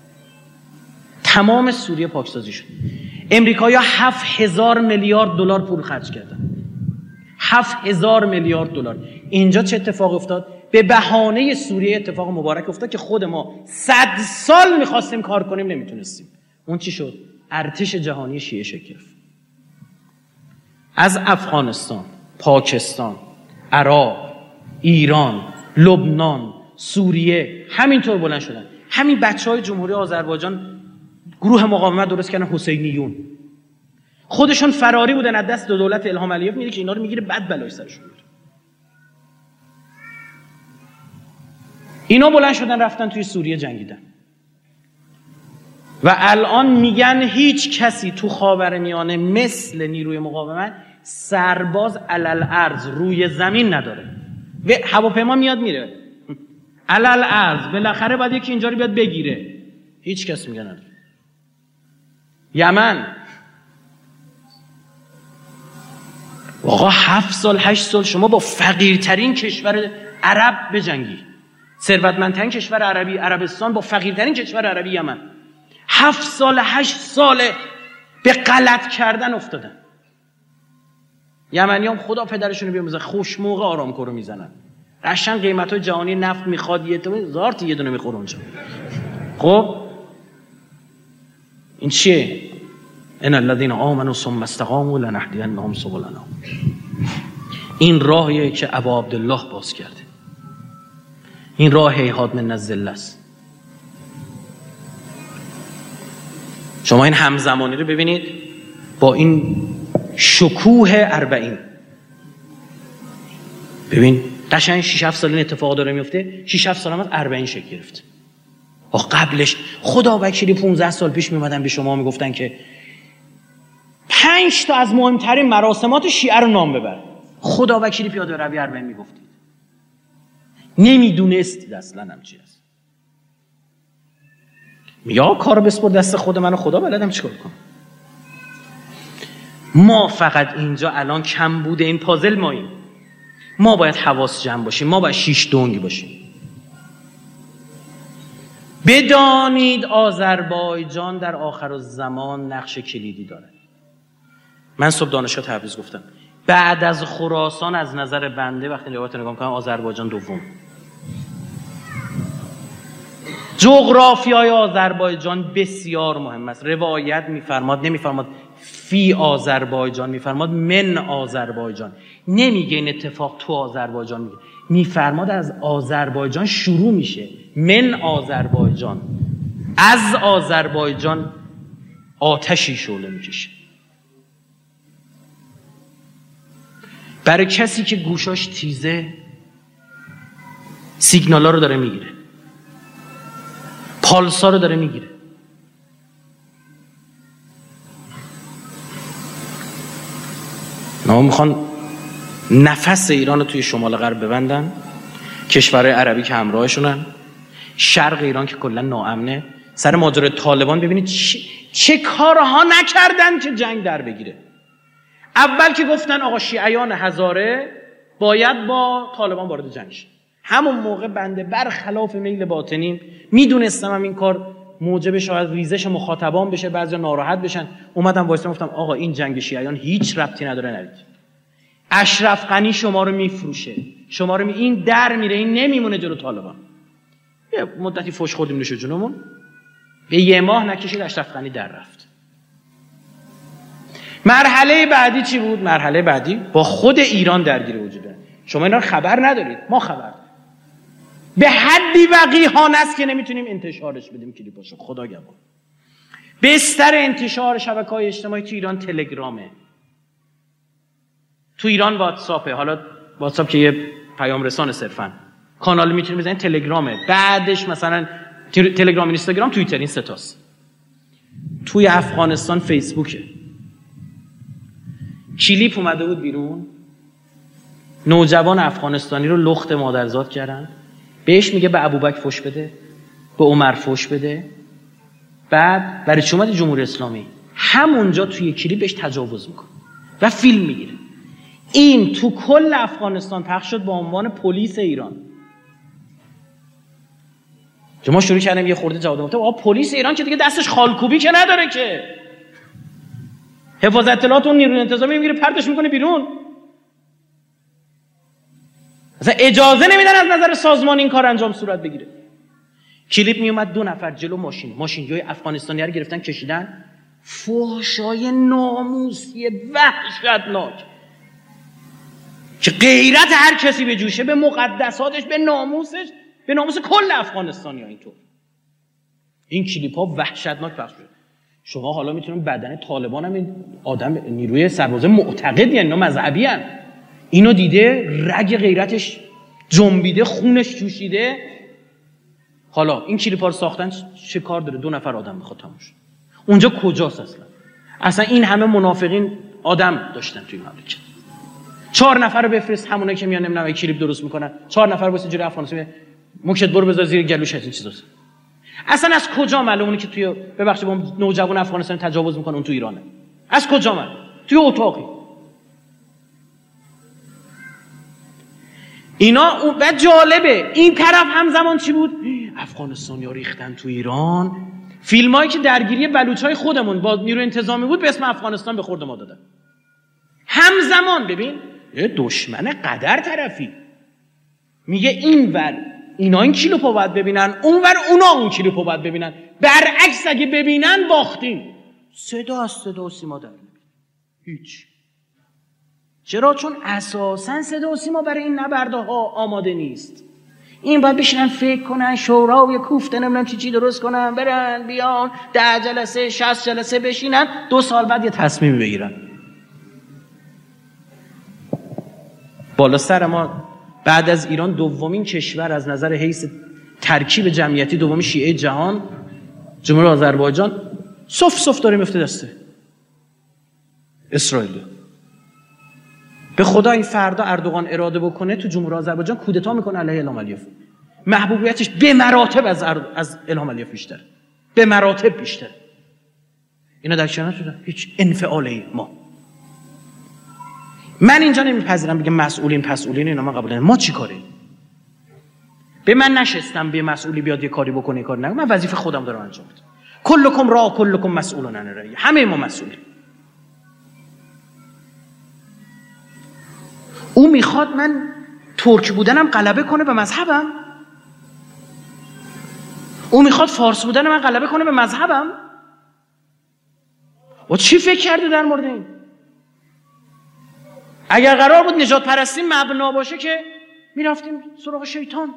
تمام سوریه پاکسازی شد. امریکایی‌ها هفت هزار میلیارد دلار پول خرج کردن. هفت هزار میلیارد دلار. اینجا چه اتفاق افتاد؟ به بهانه سوریه اتفاق مبارک افتاد که خود ما صد سال میخواستیم کار کنیم نمیتونستیم. اون چی شد؟ ارتش جهانی شیعه شکل گرفت. از افغانستان، پاکستان، عراق، ایران، لبنان، سوریه همینطور بلند شدن. همین بچهای جمهوری آذربایجان گروه مقاومت درست کردن، حسینیون. خودشون فراری بودن از دست دولت الهام علیوف، میگه که اینا رو میگیره بعد بلای سرشون میاره. اینا بلند شدن رفتن توی سوریه جنگیدن. و الان میگن هیچ کسی تو خاورمیانه مثل نیروی مقاومت سرباز علل ارض روی زمین نداره. و هواپیما میاد میره علل ارض، بالاخره باید یکی اینجا رو بیاد بگیره. هیچ کس میگه نداره. یمن آقا هفت سال هشت سال شما با فقیرترین کشور عرب بجنگی، ثروتمندترین کشور عربی عربستان با فقیرترین کشور عربی یمن، هفت سال هشت سال به غلط کردن افتادن. یمنی هم خدا پدرشون رو بیاموزه خوش موقع آرامکو رو میزنن. قشنگ قیمت‌های جهانی نفت میخواد یه تو زارت یه دونه میخوره اونجا. خب این چیه؟ ان الذين آمنوا ثم استقاموا لنهدینهم سبلنا. این راهیه که ابا عبدالله باز کرده. این راه هیهات من الذله است. شما این همزمانی رو ببینید با این شکوه اربعین. ببین قشنگ شش هفت سال این اتفاق داره میفته، شش هفت سال هم از اربعین شکل گرفت. و قبلش خدا وکیلی پانزده سال پیش میومدن به شما میگفتن که پنج تا از مهمترین مراسمات شیعه رو نام ببر. خدا وکیلی پیاده روی اربعین میگفتید، نمیدونستید اصلا هم چی هست. یا کار بسپر دست خود من و خدا بلدم چیکار کنم. ما فقط اینجا الان کم بوده این پازل ماییم. ما باید حواس جمع باشیم، ما باید شیش دونگی باشیم. بدانید آذربایجان در آخرالزمان نقش کلیدی داره. من صبح دانشگاه تبریز گفتم بعد از خراسان از نظر بنده وقتی روایت نگاه می‌کنم آذربایجان دوم. جغرافیای آذربایجان بسیار مهم است. روایت می‌فرماد، نمی‌فرماد فی آذربایجان، می‌فرماد من آذربایجان. نمیگه این اتفاق تو آذربایجان، میگه می‌فرماد از آذربایجان شروع میشه، من آذربایجان، از آذربایجان آتشی شعله میکشه. برای کسی که گوشاش تیزه سیگنالا رو داره میگیره، پالسا رو داره میگیره. نه میخوان نفس ایران رو توی شمال غرب ببندن، کشورهای عربی که همراهشونن، شرق ایران که کلا ناامنه. سر ماجرای طالبان ببینید چه, چه کارها نکردن که جنگ در بگیره. اول که گفتن آقا شیعیان هزاره باید با طالبان وارد جنگ شن، همون موقع بنده برخلاف میل باطنیم میدونستم هم این کار موجب شاید ریزش مخاطبان بشه، بعضیا ناراحت بشن، اومدم وایسادم گفتم آقا این جنگ شیعیان هیچ ربطی نداره، نرید. اشرف غنی شما رو میفروشه، شما رو می... این در میره، این نمیمونه جلو طالبان. یه مدتی فوش خوردیم نوش جونمون، به یه ماه نکشید اشرف غنی در رفت. مرحله بعدی چی بود؟ مرحله بعدی با خود ایران درگیر وجوده. شما اینا خبر ندارید، ما خبر داریم. به حدی وقیحانه است که نمیتونیم انتشارش بدیم کلیپاشو، خدا گواه. بستر انتشار شبکه‌های اجتماعی تو ایران تلگرامه، تو ایران واتساپه. حالا واتساپ که یه پیام رسانه صرفاً، کانال میتونید بزنید تلگرامه، بعدش مثلا تلگرام، اینستاگرام، توییتر، این سه تاست. توی افغانستان فیسبوکه. کلیپ اومده بود بیرون، نوجوان افغانستانی رو لخت مادرزاد کردن، بهش میگه به ابوبکر فوش بده، به عمر فوش بده. بعد برای چی اومد جمهوری اسلامی؟ همونجا توی کلیپ بهش تجاوز میکنه و فیلم میگیره. این تو کل افغانستان پخش شد با عنوان پلیس ایران. که ما شروع کردیم یه خورده جواب دادیم، آقا پلیس ایران که دیگه دستش خالکوبی که نداره که، حفاظت اطلاعات اون نیروی انتظامی میگیره پرتش میکنه بیرون. اصلا اجازه نمیدن از نظر سازمان این کار انجام صورت بگیره. کلیپ میومد دو نفر جلو ماشین، ماشین‌های افغانستانی رو گرفتن کشیدن، فحشای ناموسی وحشتناک که غیرت هر کسی به جوشه، به مقدساتش، به ناموسش، به ناموس کل افغانستانی‌ها. اینطور این کلیپ‌ها وحشتناک پخش شد. شما حالا میتونید بدن طالبان هم این آدم نیروی سرباز معتقد، یعنی اینا مذهبی ان، اینو دیده رگ غیرتش جنبیده، خونش جوشیده. حالا این کلیپ‌ها رو ساختن چه کار داره؟ دو نفر آدم میخواد تموم شه. اونجا کجاست اصلا؟ اصلا این همه منافقین آدم داشتن توی مملکت. چهار نفر رو بفرست، همونایی که میان نمیدونم کلیپ درست میکنن، چهار نفر واسه جوری افغانستان موکت برو بذار زیر گلوش، این چیزاست. اصلا از کجا معلومه اونی که توی ببخشید با نوجوان افغانستان تجاوز میکنه اون تو ایرانه؟ از کجا معلومه؟ توی اتاقی. اینا بعد جالبه این طرف همزمان چی بود؟ افغانستانی‌ها ریختن تو ایران. فیلمایی که درگیری بلوچای خودمون با نیروی انتظامی بود به اسم افغانستان به خورد ما دادن. همزمان ببین یه دشمن قدر طرفی میگه این ور اینا این کلیپو باید ببینن، اون ور اونا اون کلیپو باید ببینن، برعکس اگه ببینن باختیم. صدا از صدا و سیما در هیچ. چرا؟ چون اساساً صدا و سیما برای این نبردها آماده نیست. این باید بشینن فکر کنن، شورا و یه کوفته نمیدونم چی چی درست کنن، برن بیان ده جلسه شصت جلسه بشینن، دو سال بعد یه تصمیم بگیرن. بالا سر ما بعد از ایران دومین کشور از نظر حیث ترکیب جمعیتی، دومین شیعه جهان، جمهوری آذربایجان، صف صف داره میفته دسته. اسرائیل. به خدا این فردا اردوغان اراده بکنه تو جمهوری آذربایجان کودتا میکنه علیه الهام علیف. محبوبیتش به مراتب از ار... از الهام علیف بیشتره، به مراتب بیشتره. اینا در کنار شدن، هیچ انفعالی ما. من اینجا نمیپذیرم بگم مسئولین مسئولین اینا، من قبول ندارم. ما چی کاریم؟ به من نشستم به مسئولی بیاد یه کاری بکنه کار نکنه. من وظیفه خودم دارم انجام میدم. کلکم را کلکم مسئولون عن رعیه. همه ما مسئولیم. او میخواد من ترک بودنم غلبه کنه به مذهبم؟ او میخواد فارس بودن من غلبه کنه به مذهبم؟ و چی فکر کرده در مورد این؟ اگر قرار بود نجات پرستی مبنا باشه که میرفتیم سراغ شیطان.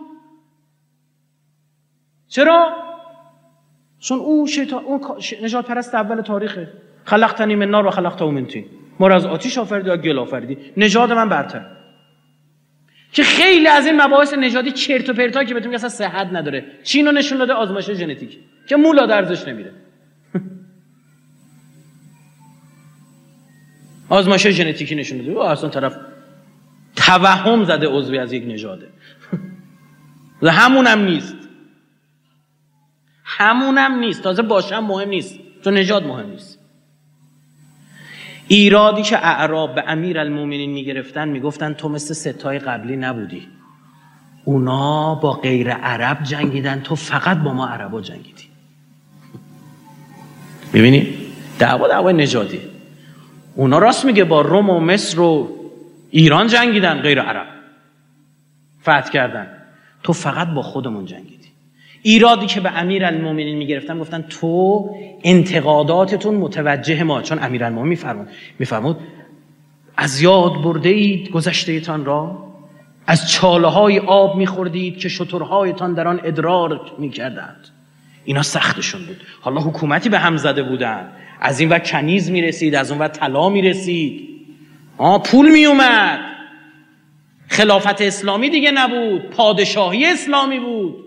چرا؟ چون او شیطان، اون نجات پرست اول تاریخه. خلقتنی من نار و خلقته من طین. ما را از آتش آفریدی یا گل آفریدی، نژاد من برتر. که خیلی از این مباحث نژادی چرت و پرتایی که بهتون میگه اصلا صحت نداره. چینو نشون داده آزمایش ژنتیکی که مولا درزش نمیره. آزمایش ژنتیکی نشون داده اصلا طرف توهم زده عضوی از یک نژاده. و همونم نیست. همونم نیست. تازه باشم مهم نیست. چون نژاد مهم نیست. ایرادی که اعراب به امیرالمومنین میگرفتن میگفتن تو مثل ستای قبلی نبودی. اونا با غیر عرب جنگیدن، تو فقط با ما عربا جنگیدی. میبینی؟ دعوا دعوای نژادی. اونا راست میگه با روم و مصر و ایران جنگیدن، غیر عرب فتح کردن، تو فقط با خودمون جنگیدی. ایرادی که به امیرالمومنین میگرفتن گفتن تو انتقاداتتون متوجه ما، چون امیرالمومنین میفرمود میفرمود از یاد برده اید گذشتهتان را، از چاله های آب میخوردید که شترهایتان در آن ادرار میکردند. اینا سختشون بود. حالا حکومتی به هم زده بودن، از این ور کنیز میرسید، از اون ور طلا میرسید، آه پول میومد، خلافت اسلامی دیگه نبود، پادشاهی اسلامی بود.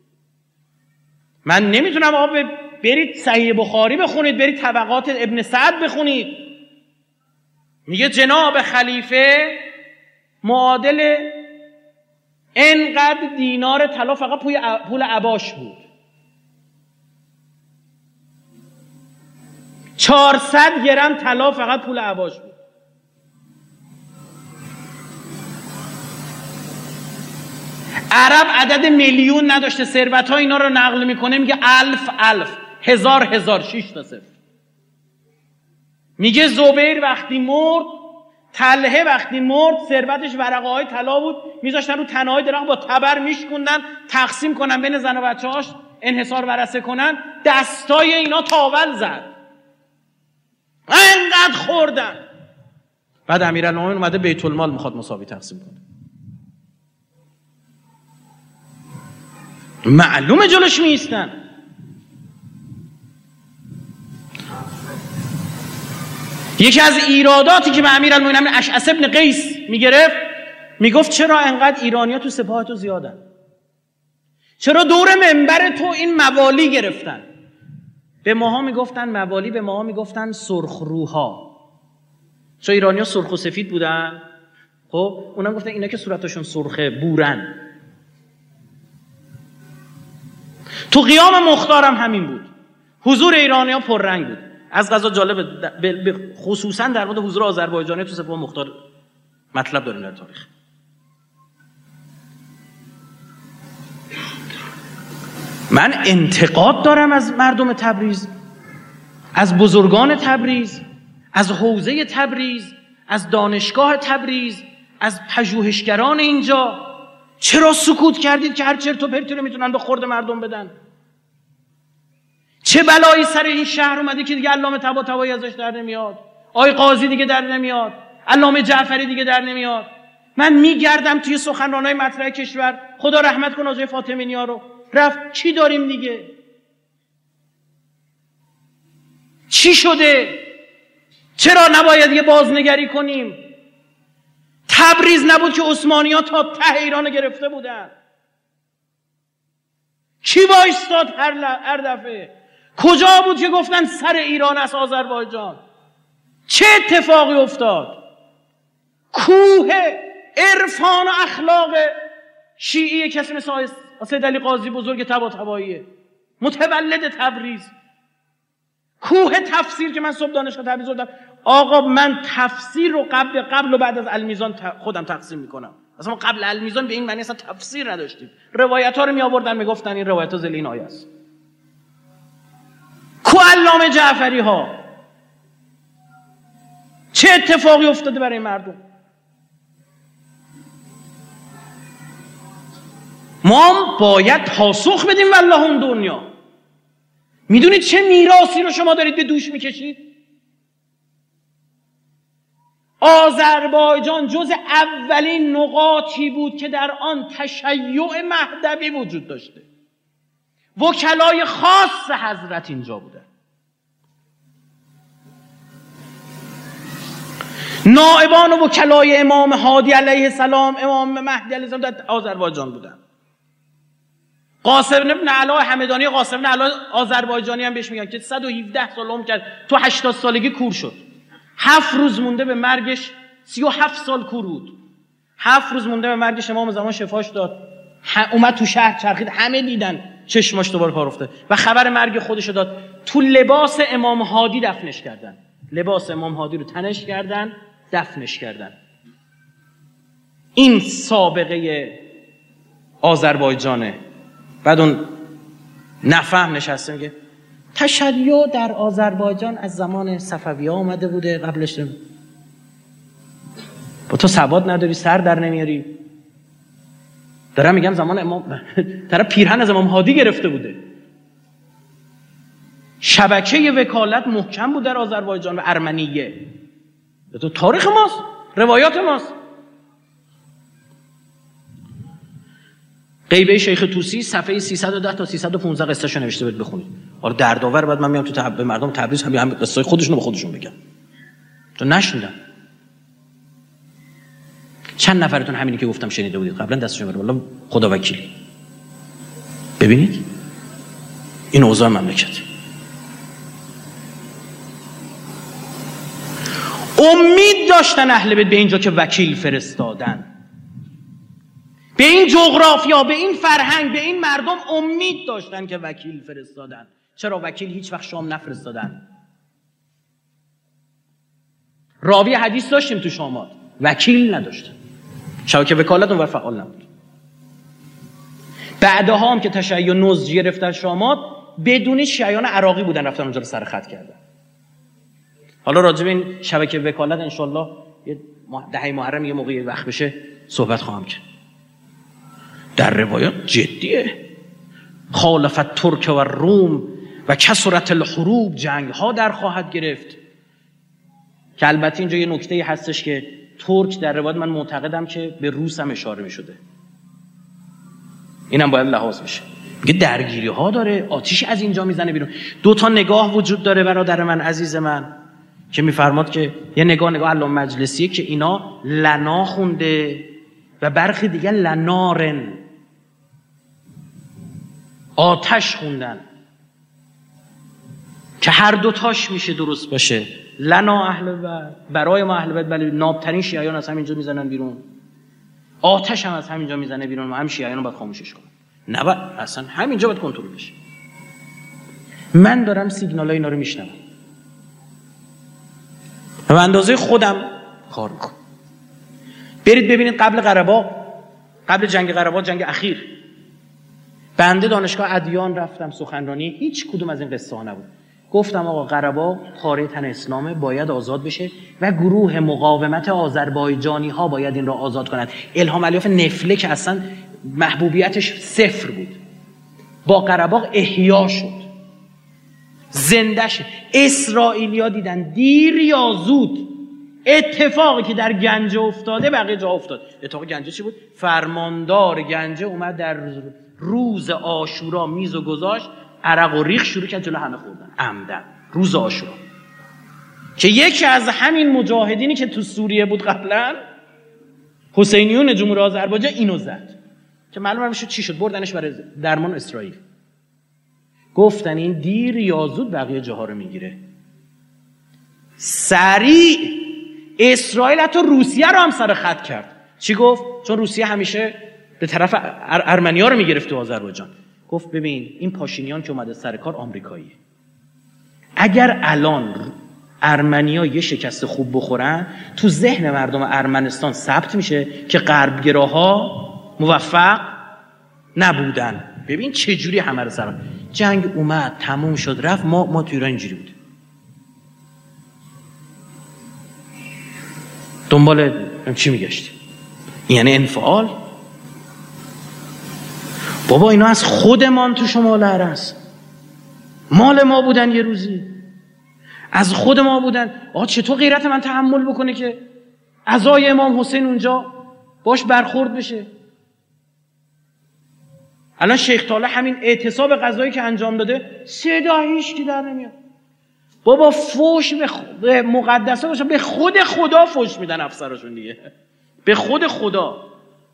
من نمیتونم آقا برید صحیح بخاری بخونید، برید طبقات ابن سعد بخونید، میگه جناب خلیفه معادل انقدر دینار طلا فقط پول عباش بود. چهارصد گرم طلا فقط پول عباش بود. عرب عدد میلیون نداشته، ثروت ها اینا رو نقل میکنه میگه الف الف، هزار هزار، شش تا صفر. میگه زبیر وقتی مرد، طلحه وقتی مرد، ثروتش ورقه های طلا بود، میذاشتن رو تنه های درخت با تبر میشکوندن تقسیم کنن بین زن و بچه هاش، انحصار ورثه کنن. دستای اینا تاول زد، انقدر خوردن. بعد امیرالمومنین اومده بیت المال میخواد مساوی تقسیم کنه. معلومه جلوش میستن. یکی از ایراداتی که به امیرالمومنین اشعث ابن قیس میگرفت، میگفت چرا انقدر ایرانی‌ها تو سپاه تو زیادن؟ چرا دور منبر تو این موالی گرفتن؟ به ماها میگفتن موالی، به ماها میگفتن سرخروها. چون ایرانی‌ها سرخ و سفید بودن، خب اونم گفتن اینا که صورتشون سرخه بورن. تو قیام مختارم همین بود. حضور ایرانی‌ها پررنگ بود. از قضا جالب خصوصا در مورد حضور آذربایجانی تو سپاه مختار مطلب داریم در تاریخ. من انتقاد دارم از مردم تبریز، از بزرگان تبریز، از حوزه تبریز، از دانشگاه تبریز، از پژوهشگران اینجا. چرا سکوت کردید که هر چرت و پرتی رو میتونن به خورد مردم بدن؟ چه بلایی سر این شهر اومده که دیگه علامه طباطبایی ازش در نمیاد، آقای قاضی دیگه در نمیاد، علامه جعفری دیگه در نمیاد. من میگردم توی سخنرانای مطرح کشور، خدا رحمت کنه آقای فاطمی نیا رو، رفت چی داریم دیگه؟ چی شده؟ چرا نباید یه بازنگری کنیم؟ تبریز نبود که عثمانی‌ها تا ته ایران گرفته بودن؟ کی وایستاد هر, ل... هر دفعه؟ کجا بود که گفتن سر ایران از آذربایجان؟ چه اتفاقی افتاد؟ کوه عرفان و اخلاق شیعی کسی مثل سید علی قاضی بزرگ طباطباییه، متولد تبریز. کوه تفسیر که من صبح دانشگاه تبریز بودم، آقا من تفسیر رو قبل قبل و بعد از المیزان خودم تقسیم میکنم. اصلا قبل المیزان به این معنی اصلا تفسیر نداشتیم. روایت ها رو می آوردن میگفتن این روایت ها ذیل این آیه است. کو علامه جعفری ها، چه اتفاقی افتاده برای مردم؟ ما باید پاسخ بدیم والله اون دنیا. میدونید چه میراثی رو شما دارید به دوش میکشید؟ آذربایجان جز اولین نقاطی بود که در آن تشیع مهدوی وجود داشته. وکلای خاص حضرت اینجا بودن. نائبان و وکلای امام هادی علیه السلام، امام مهدی علیه السلام در آذربایجان بودن. قاسم بن علا همدانی، قاسم بن علا آذربایجانی هم بهش میگن که صد و هفده سال عمر کرد، تو هشتاد سالگی کور شد. هفت روز مونده به مرگش، سی و هفت سال کور بود. هفت روز مونده به مرگش امام زمان شفاش داد. اومد تو شهر چرخید، همه دیدن چشماش دوباره کار افتاد و خبر مرگ خودش داد. تو لباس امام هادی دفنش کردن. لباس امام هادی رو تنش کردن، دفنش کردن. این سابقه آذربایجانه. بعد اون نفهم نشسته میگه تشیع در آذربایجان از زمان صفوی‌ها اومده بوده، قبلش نمی... با تو سواد نداری، سر در نمیاری. دارم میگم زمان امام طرف پیرهن از امام هادی گرفته بوده. شبکه وکالت محکم بود در آذربایجان و ارمنیه. تو تاریخ ماست، روایات ماست. غیبه شیخ طوسی صفحه سیصد و ده تا سیصد و پانزده قصه‌شو نوشته بود، بخونید. حالا دردآور بعد من میام تو به مردم تبریز هم هم قصه خودشونو به خودشون بگم. تو نشنیدن. چند نفرتون همینی که گفتم شنیده بودید قبلا؟ دستشون بره بالا. خدا وکیلی. ببینید این اوضاع مملکت. امید داشتن اهل بیت به اینجا که وکیل فرستادن. به این جغرافیا، به این فرهنگ، به این مردم امید داشتن که وکیل فرستادن. چرا وکیل هیچ وقت شام نفرستادن؟ راوی حدیث داشتیم تو شامات، وکیل نداشتن. شبکه وکالت اونور فعال نبود. بعدها هم که تشیع نزج گرفت در شامات، بدون شیعیان عراقی بودن رفتن اونجا رو سر خط کردن. حالا راجع به این شبکه وکالت انشالله یه دهه محرم یه موقعی وقت بشه صحبت خواهم کرد. در روایات جدیه. خالفت ترک و روم و کثرت الحروب، جنگ ها در خواهد گرفت. که البته اینجا یه نکته هستش که ترک در روایات من معتقدم که به روس هم اشاره می شده. اینم باید لحاظ بشه. میگه درگیری ها داره، آتیش از اینجا میزنه بیرون. دو تا نگاه وجود داره برادر من عزیز من که میفرماد که یه نگاه نگاه علامه مجلسیه که اینا لنا خونده و برخی دیگه لنارن، آتش خوندن، که هر دو تاش میشه درست باشه. لنا اهل بیت، برای ما اهل بیت، ولی نابترین شیعیان از همینجا میزنن بیرون، آتش هم از همینجا میزنه بیرون و هم شیعیان رو باید خاموشش کنن. نه باید، اصلا همینجا باید کنترل بشه. من دارم سیگنالای اینا رو میشنوم و اندازه خودم کار میکنم. برید ببینید قبل قره‌باغ، قبل جنگ قره‌باغ، جنگ اخیر، بنده دانشگاه ادیان رفتم سخنرانی، هیچ کدوم از این قصه ها نبود. گفتم آقا قره‌باغ پاره تن اسلامه، باید آزاد بشه و گروه مقاومت آذربایجانی ها باید این را آزاد کنند. الهام علیوف نفله که اصلا محبوبیتش صفر بود، با قره‌باغ احیا شد، زنده شد. اسرائیلیا دیدن دیر یا زود اتفاقی که در گنجه افتاده بقیه جا افتاد. اتفاق گنجه چی بود؟ فرماندار گنجه اومد در روز عاشورا میزو گذاشت، عرق و ریخ شروع کرد جلو همه خوردن عمدن. روز عاشورا که یکی از همین مجاهدینی که تو سوریه بود قبلا، حسینیون جمهوری آذربایجان، اینو زد که معلومه میشه چی شد، بردنش برای درمان اسرائیل. گفتن این دیر یا زود بقیه جاها رو میگیره. سریع اسرائیل حتی روسیه رو هم سر خط کرد. چی گفت؟ چون روسیه همیشه به طرف ارمنیا رو میگرفت تو آذربایجان. گفت ببین این پاشینیان که اومده سر کار آمریکاییه. اگر الان ارمنیا یه شکست خوب بخورن تو ذهن مردم ارمنستان ثبت میشه که غربگراها موفق نبودن. ببین چه جوری همه رو سر جنگ اومد تموم شد رفت. ما ما تو ایران اینجوری بودیم دنبال چی میگشتیم؟ یعنی انفعال. بابا اینا از خودمان تو شمال عرس مال ما بودن، یه روزی از خود ما بودن. آقا چطور غیرت من تحمل بکنه که عزای امام حسین اونجا باش برخورد بشه؟ الان شیخ طالع همین اعتصاب غذایی که انجام داده صدا هیچ کی در نمیاد. بابا فوش به, خ... به مقدسه باشه، به خود خدا فوش میدن افسراشون دیگه، به خود خدا.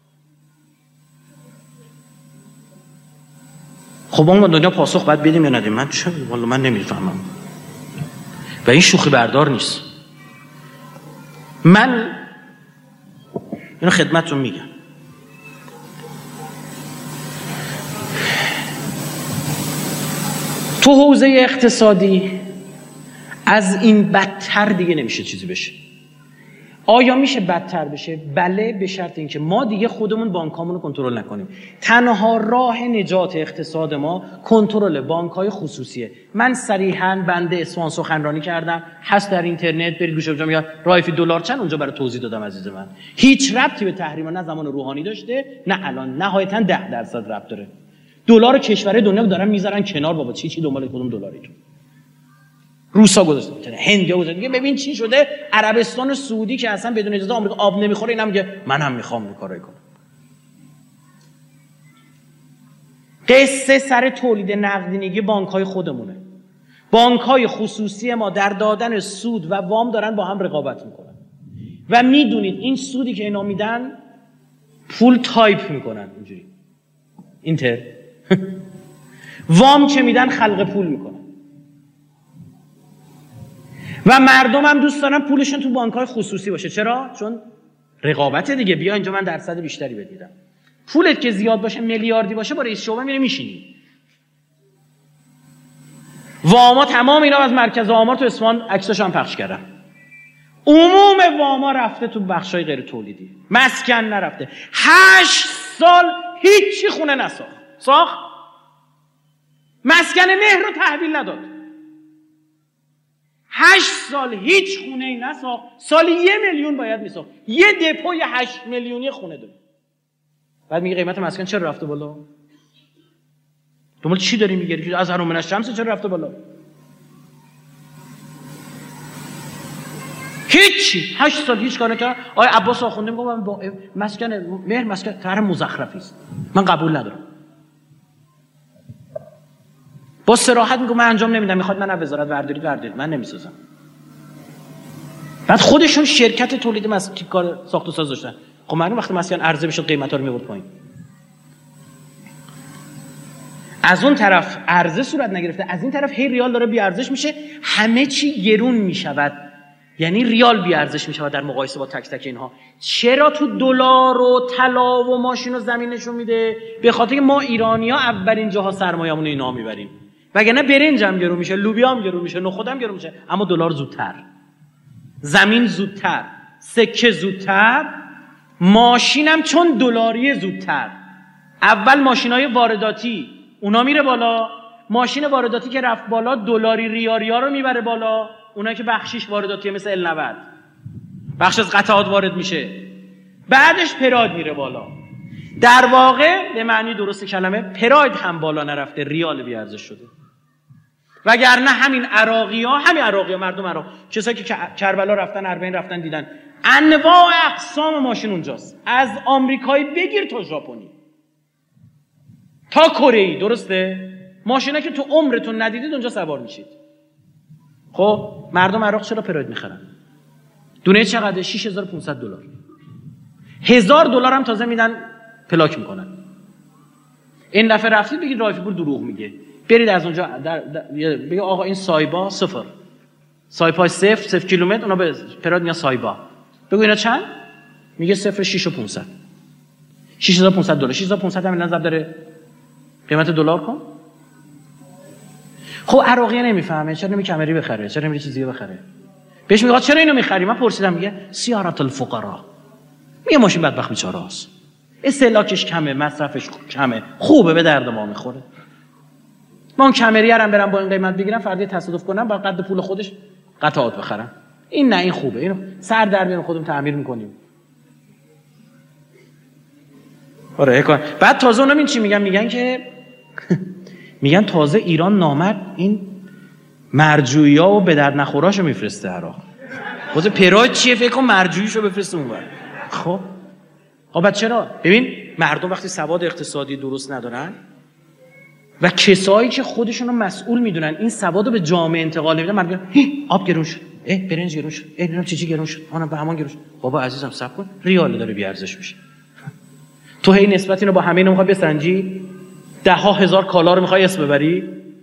خب ما دنیا پاسخ باید بدیم یا ندیم؟ من چه والله من نمیفهمم و این شوخی بردار نیست. من اینو خدمتتون میگم، تو حوزه اقتصادی از این بدتر دیگه نمیشه چیزی بشه. آیا میشه بدتر بشه؟ بله، به شرط اینکه ما دیگه خودمون بانکامون رو کنترل نکنیم. تنها راه نجات اقتصاد ما کنترل بانک‌های خصوصیه. من صریحاً بنده اصفهان سخنرانی کردم، هست در اینترنت، برید گوش بدید. رایفی دلار چند اونجا برای توضیح دادم عزیز من. هیچ ربطی به تحریم نه زمان روحانی داشته نه الان، نهایتاً ده درصد ربط داره. دلار کشور دنیا دارن میذارن کنار. بابا چی چی دنبال کدوم دلاری تو؟ روسا گذاشته، هندیا گذاشته. میگه ببین چی شده، عربستان سعودی که اصلا بدون اجازه آمریکا آب نمیخوره، اینا میگه من هم میخوام این کارو کنم. قصه سر تولید نقدینگی بانک‌های خودمونه. بانک‌های خصوصی ما در دادن سود و وام دارن با هم رقابت میکنن و میدونید این سودی که اینا میدن پول تایپ میکنن اینجوری اینتر وام که میدن خلق پول میکنن و مردم هم دوست دارن پولشون تو بانک‌های خصوصی باشه. چرا؟ چون رقابت دیگه. بیا اینجا من درصد بیشتری بدیدم. پولت که زیاد باشه، میلیاردی باشه، با رئیس شعبه میره میشینی. واما تمام اینا از مرکز آمار تو اصفهان عکساشو هم پخش کردم. عموم واما رفته تو بخشای غیر تولیدی. مسکن نرفته. هشت سال هیچی خونه نساخت. ساخت؟ مسکن مهر رو تحویل نداد. هشت سال هیچ خونه ای نساخت. سالی یه میلیون باید میساخت. یه دپوی هشت میلیونی خونه داره. بعد میگه قیمت مسکن چرا رفته بالا؟ دنبال چی داری میگردی؟ از هرم من الشمس چرا رفته بالا؟ هیچی. هشت سال هیچ کار نکرد. آقای عباس آخونده میگه من با مسکن مهر مسکن طرح مزخرفی است. من قبول ندارم. با صراحت میگه من انجام نمیدم، میخواد من از وزارت بردارید بردارید، من نمیسازم. بعد خودشون شرکت تولید مسکن کار ساخت و ساز داشتن. خب معلومه وقتی مسکن عرضه بشه قیمتا رو میبرد پایین. از اون طرف عرضه صورت نگرفته، از این طرف هی ریال داره بی ارزش میشه، همه چی گرون میشود. یعنی ریال بی ارزش میشود در مقایسه با تک تک اینها. چرا تو دلار و طلا و ماشین و زمینشون میده؟ به خاطر که ما ایرانی‌ها اولین جاها سرمایه‌مون رو اینا میبریم. وگرنه برنج هم گرون میشه، لوبیا هم گرون میشه، نخود هم گرون میشه، اما دلار زودتر، زمین زودتر، سکه زودتر، ماشینم چون دلاری زودتر. اول ماشینای وارداتی اونا میره بالا، ماشین وارداتی که رفت بالا دلاری ریاریا رو میبره بالا، اونایی که بخشیش وارداتیه مثل ال نود بخش از قطعات وارد میشه، بعدش پراید میره بالا. در واقع به معنی درست کلمه پراید هم بالا نرفته، ریال بی ارزش شده. وگرنه همین عراقی‌ها، همین عراقی‌ها، مردم عراق، کسایی که کربلا رفتن، اربعین رفتن دیدن، انواع اقسام ماشین اونجاست، از آمریکایی بگیر تا ژاپنی تا کره‌ای. درسته؟ ماشینا که تو عمرتون ندیدید اونجا سوار میشید. خب مردم عراق چرا پراید میخرن؟ دونه چقدر؟ شش هزار و پانصد دلار. هزار دلار هم تازه میدن پلاک میکنن. این دفعه رفتید بگید رایفی پور دروغ میگه، برید از اونجا در, در... بگید آقا این سایبا صفر، سایپای صفر صفر کیلومتر، اونا به پراد میگن سایبا. بگو اینا چند؟ میگه صفر شش و پانصد. شش هزار و پانصد دلار. شش هزار و پانصد همین نظر داره قیمت دلار کن. خب عراقی نمیفهمه، چرا نمی کمری بخره؟ چرا نمی چیزی بخره؟ بهش میگه چرا اینو میخری؟ من پرسیدم، میگه سیارت الفقرا. میگه ماشین بدبخت بیچاره است. استهلاکش کمه، مصرفش کمه، خوبه، به درد ما میخوره. من اون کمری هم برم با این قیمت بگیرم، فردا تصادف کنم با قد پول خودش قطعات بخرم. این نه، این خوبه، اینو سر در بیاریم خودمون تعمیر میکنیم. آره کن. بعد تازه اونم این چی میگن؟ میگن که میگن تازه ایران نامرد این مرجوعیا و به درد نخوراشو میفرسته عراق. واسه پراید چیه؟ فکر کن مرجوعیشو بفرسته اونور. خب خب بعد چرا؟ ببین مردم وقتی سواد اقتصادی درست ندارن و کسایی که خودشونو مسئول میدونن این سوادو به جامعه انتقال نمیدن، مردم آب گرون شد، اه برنج گرون شد، اه نمیدونم چی چی گرون شد، اونم به همان گرون شد. بابا عزیزم صبر کن، ریال داره بی ارزش میشه. تو هی نسبت اینو با همه اینا میخوای بسنجی؟ ده ها هزار کالا رو میخوای اسم ببری؟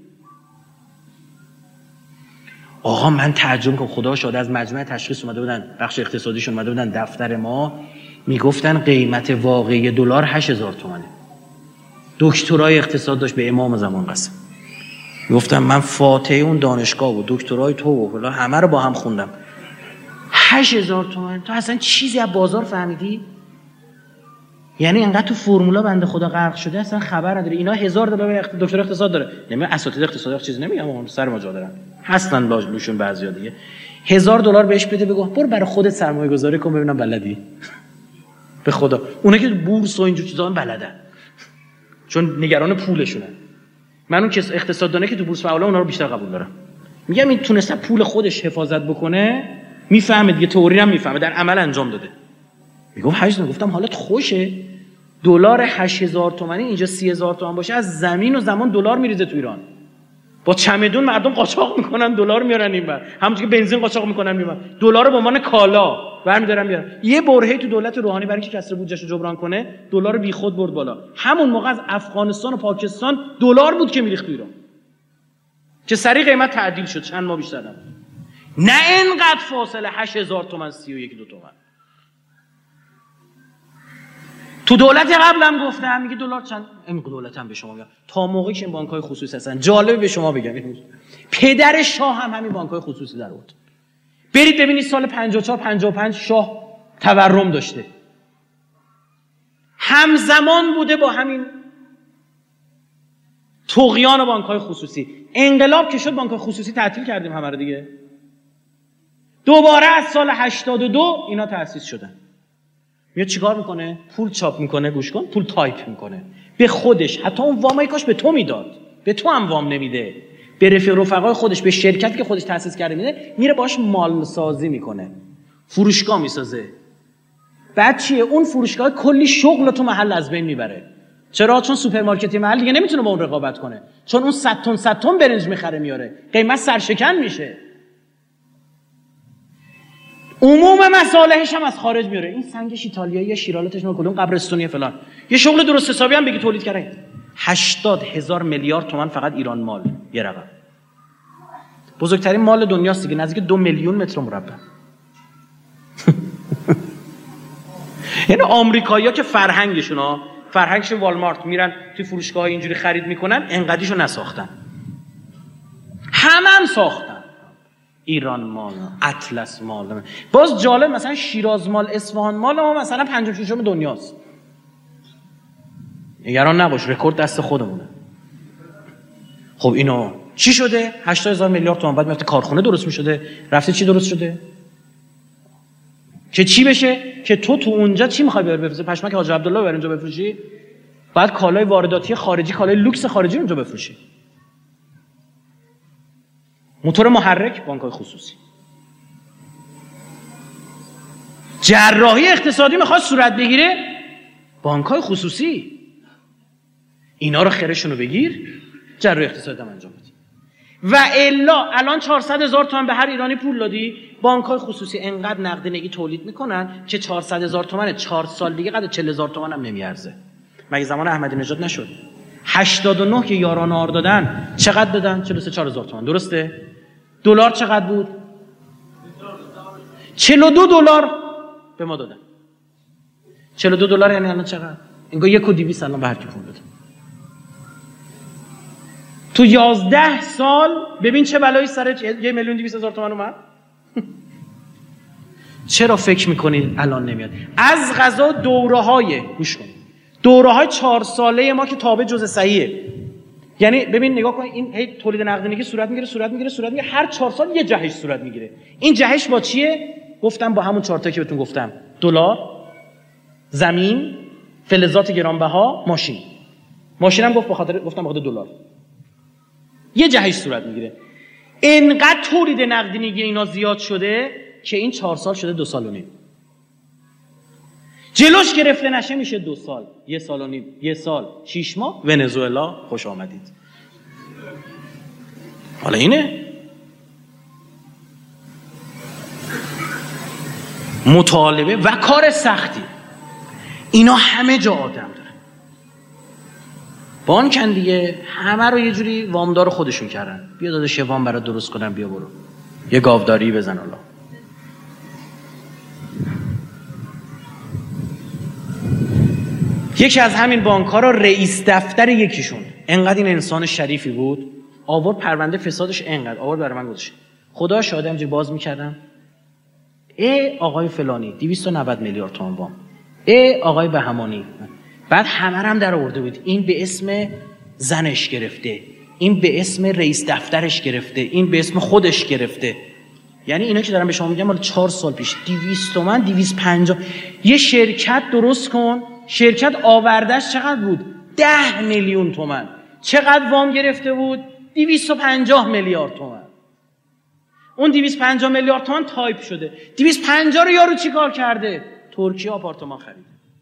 آقا من تعجب میکنم، خدا شاده از مجمع تشخیص اومده بودن، بخش اقتصادیشون اومده بودن دفتر ما، میگفتن قیمت واقعی دلار هشت هزار تومانه. دکترای اقتصاد داشت به امام زمان قسم. میگفتم من فاتحه اون دانشگاه و دکترای تو و فلان همه رو با هم خوندم. هشت هزار تومان. تو اصلا چیزی از بازار فهمیدی؟ یعنی انقدر تو فرمولا بنده خدا غرق شده اصلا خبر نداره. اینا هزار دلار دکتر اقتصاد داره. نمیگم اساتید اقتصاد چیزی نمیگم، اون سر ما جا دارن. هستن لاجلوشون بعضیا دیگه. هزار دلار بهش بده بگو برو برای خودت سرمایه گذاری کن ببینم بلدی. به خدا اونا که بورس و اینجور چیزا هم بلدن. چون نگران پولشونن. من اون کس اقتصاددانه که تو بورس فعاله اونا رو بیشتر قبول دارم. میگم این تونسته پول خودش حفاظت بکنه، میفهمه دیگه، تئوری هم میفهمه، در عمل انجام داده. میگم هشت گفتم حالت خوشه، دلار هشت هزار تومانی اینجا سی هزار تومان باشه، از زمین و زمان دلار میریزه تو ایران. با چمدون مردم قاچاق میکنن دلار میارن اینور، همونجوری که بنزین قاچاق میکنن میارن دلار رو به عنوان کالا برمی‌دارن میارن. یه برهه‌ای تو دولت روحانی برای اینکه کسر بودجه‌شو جبران کنه دلار بیخود برد بالا. همون موقع از افغانستان و پاکستان دلار بود که میریخت تو ایران، که سریع قیمت تعدیل شد، چند ماه بیشتر نبود. نه اینقدر فاصله هشت هزار تومان سی و یک دو تومان. تو دولت قبلم گفتم، میگه دلار چند، این دولت هم به شما میگم تا موقعی که این بانک‌های خصوصی هستن. جالبه به شما بگم پدر شاه هم همین بانک‌های خصوصی در آورد. برید ببینید سال پنجاه و چهار پنجاه و پنج شاه تورم داشته، همزمان بوده با همین طغیان بانک‌های خصوصی. انقلاب که شد بانک‌های خصوصی تعطیل کردیم همه رو دیگه. دوباره از سال هشتاد و دو اینا تأسیس شدن. میاد چیکار میکنه؟ پول چاپ میکنه، گوش کن، پول تایپ میکنه به خودش. حتی اون وامای کاش به تو میداد، به تو هم وام نمیده، به رفیق رفقای خودش، به شرکتی که خودش تأسیس کرده میده، میره باش مال سازی میکنه، فروشگاه میسازه. بعد چیه؟ اون فروشگاه کلی شغل تو محل از بین میبره. چرا؟ چون سوپرمارکتی محل دیگه نمیتونه با اون رقابت کنه، چون اون صد تن صد تن برنج میخره میاره، قیمت سرشکن میشه. عموم مصالحش هم از خارج میاره. این سنگش ایتالیایی، شیرالاتش نه کدوم قبرستونی فلان. یه شغل درست حسابی هم بگی تولید کرده. هشتاد هزار میلیارد تومان فقط ایران مال. یه رقم بزرگترین مال دنیاست دیگه، نزدیک دو میلیون متر مربع. یعنی آمریکایی‌ها که فرهنگشون ها فرهنگشون والمارت میرن توی فروشگاه‌های اینجوری خرید میکنن، انقدیشو نساختن، همه هم ساختن. ایران مال، اطلس مال. باز جالب مثلا شیراز مال، اصفهان مال ما مثلا پنجم ششم دنیاست. نگران نباش، رکورد دست خودمونه. خب اینو چی شده؟ هشتاد هزار میلیارد تومان بعد میفته کارخونه درست میشده، رفته چی درست شده؟ که چی بشه؟ که تو تو اونجا چی میخوای بفروشی؟ پشمک حاج عبدالله ببر اونجا بفروشی؟ بعد کالای وارداتی خارجی، کالای لوکس خارجی اونجا بفروشی. موتور محرک بانک‌های خصوصی. جراحی اقتصادی میخواد صورت بگیره، بانک‌های خصوصی. اینا رو خیرشون رو بگیر، جراحی اقتصادی هم انجام بدی. و الا الان چهارصد هزار تومان به هر ایرانی پول دادی، بانک‌های خصوصی انقدر نقدینگی تولید میکنن که چهارصد هزار تومان چهار سال دیگه قد چهل هزار تومان هم نمیارزه. مگه زمان احمدی نژاد نشد؟ هشتاد و نه که یاران آر دادن چقدر دادن؟ چهل و سه چهار هزار تومان. درسته؟ دلار چقدر بود؟ چهل و دو دلار به ما دادن. چهل و دو دلار یعنی الان چقدر؟ انگار یک و دویست الان به هر کی پول بده. تو یازده سال ببین چه بلایی سر یه میلیون دویست هزار تومان اومد. چرا فکر میکنید الان نمیاد؟ از قضا دوره های گوش کن، دوره های چهار ساله ما که تابع جزء صحیحه. یعنی ببین نگاه کن، این هی تولید نقدینگی صورت میگیره صورت میگیره صورت میگیره هر چهار سال یه جهش صورت میگیره. این جهش با چیه؟ گفتم با همون چهار تا که بهتون گفتم، دلار، زمین، فلزات گرانبها، ماشین. ماشینم گفت بخاطر گفتم بخاطر دلار. یه جهش صورت میگیره. اینقدر تولید نقدینگی اینا زیاد شده که این چهار سال شده دو سال و نیم. جلوش گرفته نشه میشه دو سال، یه سال و نیم، یه سال، شیش ماه. ونزوئلا خوش آمدید. حالا اینه مطالبه و کار سختی. اینا همه جا آدم داره. بانکن دیگه، همه رو یه جوری وامدار خودشون کردن. بیا داداش یه وام برات درست کنم، بیا برو یه گاوداری بزن. الله یکی از همین بانک‌ها را رئیس دفتر یکیشون، انقدر این انسان شریفی بود، آورد پرونده فسادش انقدر آورد برای من گذاشت. خدا شاهد همینجوری باز می‌کردم، ای آقای فلانی دویست و نود میلیارد تومان وام، ای آقای بهمانی. بعد همه هم در آورده بود، این به اسم زنش گرفته، این به اسم رئیس دفترش گرفته، این به اسم خودش گرفته. یعنی اینا که دارم به شما میگم مال چهار سال پیش. دویست تومن، دویست و پنجاه. یه شرکت درست کن، شرکت آوردش چقدر بود؟ ده میلیون تومن. چقدر وام گرفته بود؟ دویست و پنجاه میلیارد تومن. اون دویست و پنجاه میلیارد تومن تایپ شده. دویست و پنجاه رو یارو چیکار کرده؟ ترکیه آپارتمان خریده.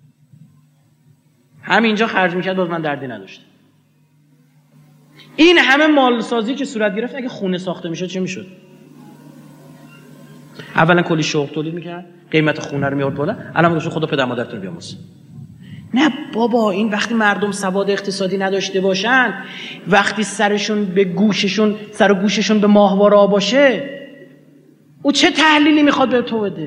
همینجا خرج میکرد، باز من دردی نداشتم. این همه مالسازی که صورت گرفت، اگه خونه ساخته میشد چه میشد؟ اولا کلی شغل تولید میکرد، قیمت خونه رو میارد بالا. الان میگه خدا پدر مادرتون رو بیامرز. نه بابا، این وقتی مردم سواد اقتصادی نداشته باشن، وقتی سرشون به گوششون سر و گوششون به ماهواره باشه، او چه تحلیلی میخواد به تو بده؟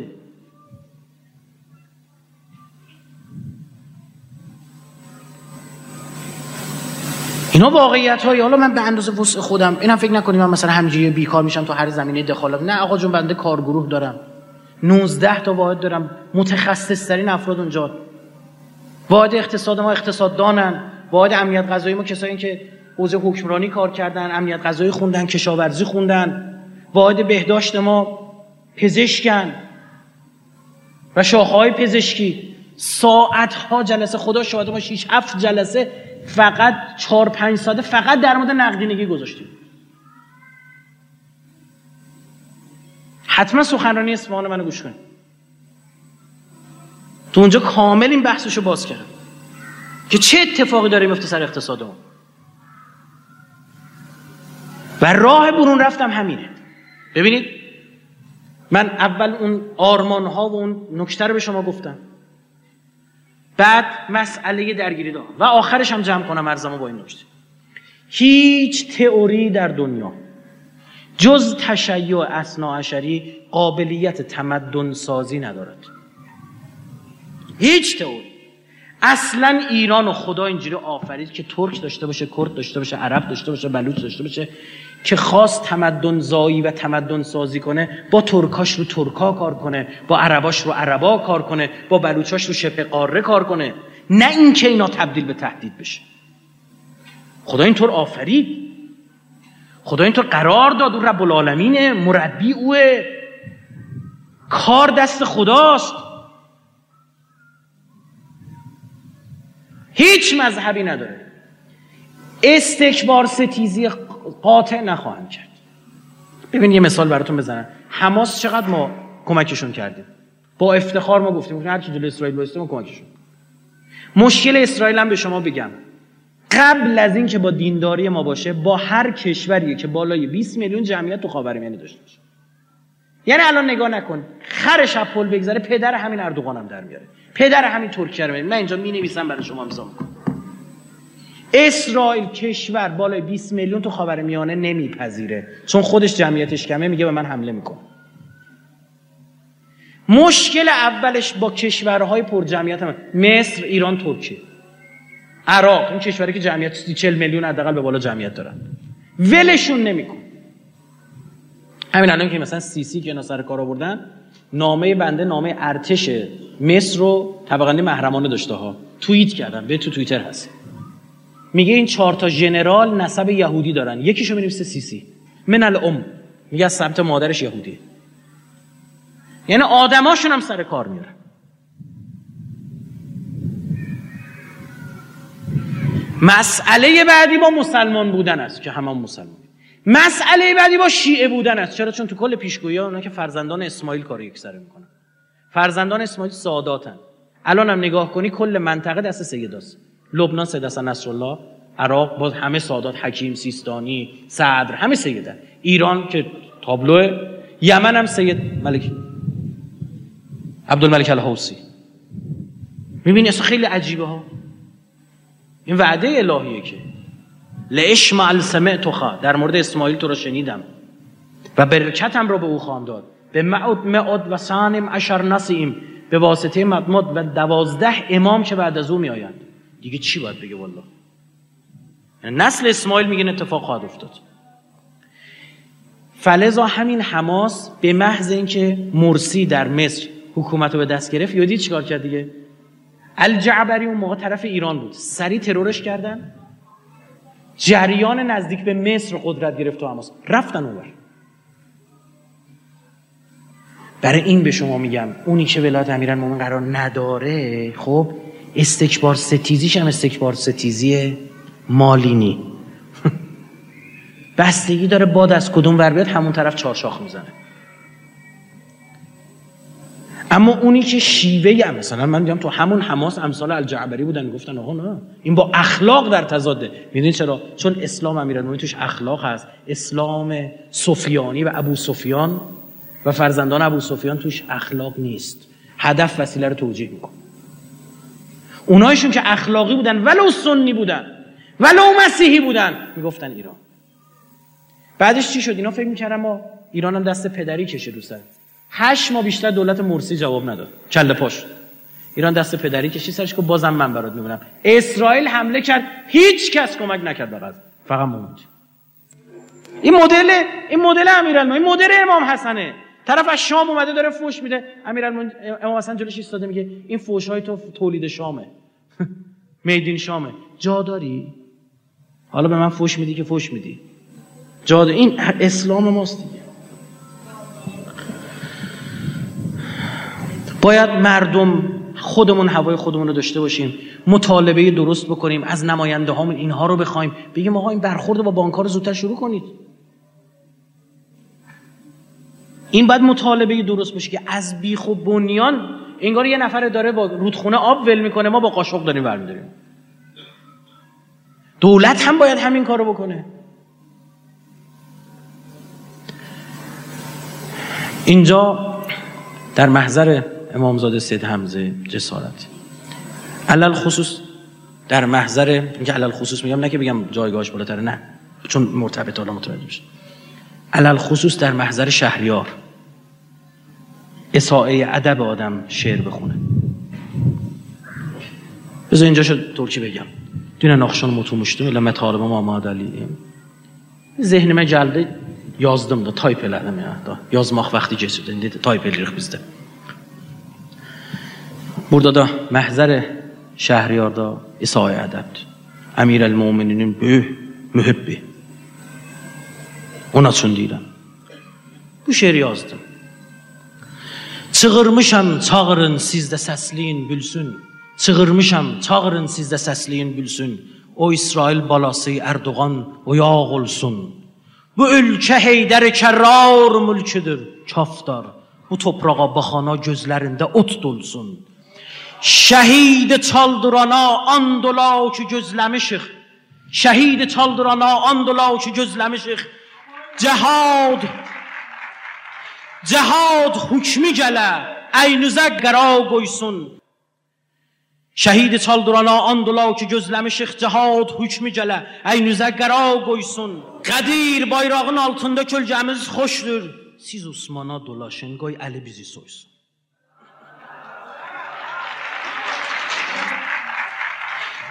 اینا واقعیت هایی. حالا من به اندازه وسع خودم اینم فکر نکنیم من مثلا همینجوری بیکار میشم تو هر زمینه دخالت. نه آقا جون، بنده کارگروه دارم، نوزده تا واحد دارم، متخصص ترین افراد اونجا. واحد اقتصاد ما اقتصاددانن، واحد امنیت غذایی ما کسایی که حوزه حکمرانی کار کردن، امنیت غذایی خوندن، کشاورزی خوندن. واحد بهداشت ما پزشکن و شاخه‌های پزشکی. ساعت‌ها جلسه، خدا شاهد ما شش هفت جلسه فقط چهار پنج ساعته فقط در مورد نقدینگی گذاشتیم. حتما سخنرانی اصفهان منو گوش کنید. تو اونجا کامل این بحثشو باز کردم که چه اتفاقی داره میفته سر اقتصادمون. و راه برون رفتم همینه. ببینید من اول اون آرمان ها و اون نکته رو به شما گفتم، بعد مسئله درگیری دارم و آخرش هم جمع کنم ارزمو با این نکته. هیچ تئوری در دنیا جز تشیع اثناعشری قابلیت تمدن سازی ندارد. هیچ تئوری. اصلا ایران و خدا اینجوری آفرید که ترک داشته باشه، کرد داشته باشه، عرب داشته باشه، بلوچ داشته باشه، که خواست تمدن زایی و تمدن سازی کنه، با ترکاش رو ترکا کار کنه، با عرباش رو عربا کار کنه، با بلوچاش رو شبه قاره کار کنه، نه اینکه اینا تبدیل به تهدید بشه. خدا اینطور آفرید، خدا اینطور قرار داد. اون رب العالمینه، مربی اوه، کار دست خداست. هیچ مذهبی نداره. استکبار ستیزی قاطع نخواهند کرد. ببین یه مثال براتون بزنم. حماس چقدر ما کمکشون کردیم، با افتخار ما گفتیم هر کی جلوی اسرائیل وایسته ما کمکشون. مشکل اسرائیل هم به شما بگم، قبل از این که با دینداری ما باشه، با هر کشوریه که بالای بیست میلیون جمعیت تو خاورمیانه داشته باشه. یعنی الان نگاه نکن، خرش از پل بگذره پدر همین اردوغان هم در میاره، پدر همین ترکیه رو میاره. من اینجا مینویسم برای شما امضا میکنم. اسرائیل کشور بالای بیست میلیون تو خاورمیانه نمیپذیره، چون خودش جمعیتش کمه، میگه به من حمله میکنه. مشکل اولش با کشورهای پر جمعیت هم مصر، ایران، ترکیه، عراق، این کشوری که جمعیت سی چهل میلیون حداقل به بالا جمعیت دارن، ولشون نمیکن. همین الان که مثلا سیسی که اینا سر کار آوردن، نامه بنده نامه ارتش مصر رو طبقاً محرمانه داشته ها، توییت کردن، به تو توییتر هست، میگه این چهار تا ژنرال نسب یهودی دارن، یکیشو می‌نویسه سیسی من الام، میگه از سمت مادرش یهودیه، یعنی آدماشون هم سر کار میارن. مسئله بعدی با مسلمان بودن است که همون مسلمان. مسئله بعدی با شیعه بودن است. چرا؟ چون تو کل پیشگویی‌ها اونا که فرزندان اسماعیل کارو یکسره میکنن. فرزندان اسماعیل ساداتن. الان هم نگاه کنی کل منطقه دست سیداست. لبنان سید حسن نصرالله، عراق باز همه سادات، حکیم سیستانی، صدر، همه سیدن. ایران که تابلو، یمن هم سید ملک عبدالملک الحوثی. میبینی اصلا خیلی عجیبه ها. این وعده الهیه که لاشمعل سمعت خا، در مورد اسماعیل تو را شنیدم و برکتم را به او خواهم داد، به معد معد و سانم عشر نسیم، به واسطه مدمد و دوازده امام که بعد از او می آیند. دیگه چی باید بگه والله؟ یعنی نسل اسماعیل میگن اتفاق خواهد افتاد. فلذا همین حماس به محض اینکه مرسی در مصر حکومت رو به دست گرفت، یادی چیکار کرد دیگه؟ الجعبری اون موقع طرف ایران بود، سریع ترورش کردن، جریان نزدیک به مصر قدرت گرفت و حماس رفتن اونور. برای این به شما میگم اونی که ولایت امیرالمومنین قرار نداره، خب استکبار ستیزیش هم استکبار ستیزی مالینی بستگی داره باد از کدوم ور بیاد همون طرف چارشاخ میزنه. اما اونی که شیوه هم مثلا من میگم تو همون حماس امثال الجعبری بودن، گفتن آقا نه این با اخلاق در تضاده. میدونید چرا؟ چون اسلام امیرالمومنین توش اخلاق هست. اسلام سفیانی و ابو سفیان و فرزندان ابو سفیان توش اخلاق نیست، هدف وسیله رو توجیه میکنه. اونایشون که اخلاقی بودن ولو سنی بودن ولو مسیحی بودن میگفتن ایران. بعدش چی شد؟ اینا فکر میکردن ما ایران هم دست پدری کشه رو سر. هشت ماه بیشتر دولت مرسی جواب نداد، کله پاش. ایران دست پدری کشید سرش که بازم من برات میمونم. اسرائیل حمله کرد، هیچ کس کمک نکرد به غزه، فقط موند. این مدل این مدل امیرالمومنین، این مدل امام حسنه. طرف از شام اومده داره فوش میده، امیرالمومنین امام حسن جلوش ایستاده میگه این فوش‌های تو تولید شامه میدین شامه، جا داری؟ حالا به من فوش میدی که فوش میدی، جا داری؟ این اسلام ماست دیگه. باید مردم خودمون هوای خودمون رو داشته باشیم، مطالبه درست بکنیم، از نماینده هامون اینها رو بخوایم، بگیم آقا این برخورد با بانک‌ها رو زودتر شروع کنید. این باید مطالبه درست باشه که از بیخ و بنیان انگار یه نفر داره با رودخونه آب ول میکنه، ما با قاشق داریم برمی‌داریم. دولت هم باید همین کارو بکنه. اینجا در محضر امامزاده سید حمزه جسارت، علل خصوص در محضر، اینکه علل خصوص میگم نه که بگم جایگاهش بالاتره، نه چون مرتبط حالا متوجه بشه، علل خصوص در محضر شهریار اساءه ادب آدم شعر بخونه. بذار اینجا شد ترکی بگم دونه ناخشان متومuştum elə mətalibim amad eliydim. Zehnimə gəldi, yazdım da, tayp elədim ya da. Yazmaq vaxtı keçirdi. İndi tayp eləyirik bizdə. Burada da məhzər Şəhriyarda İsa'ya ədəbdir. Əmirəl-Mömininin böyük mühibbi. Ona üçün deyirəm. Bu şeiri yazdım. Çığırmışam, çağırın sizdə səsliyin bülsün. Çığırmışam, çağırın sizdə səsliyin bülsün. O İsrail balası Erdoğan oyaq olsun. Bu ölkə Heydər-i Kərrar mülküdür, kaftar. Bu toprağa baxana gözlərində ot dolsun. Şəhid çaldırana and ola ki gözləmişik. Şəhid çaldırana and ola ki gözləmişik. Cəhad Cəhad hükmü gələ, əynizə qəra qoysun. Şəhid çaldırana and ola ki gözləmişik. Cəhad hükmü gələ, əynizə qəra qoysun. Qədir bayrağın altında kölgəmiz xoşdur. Siz Osmana dolaşın, qoy Əli bizi soysun.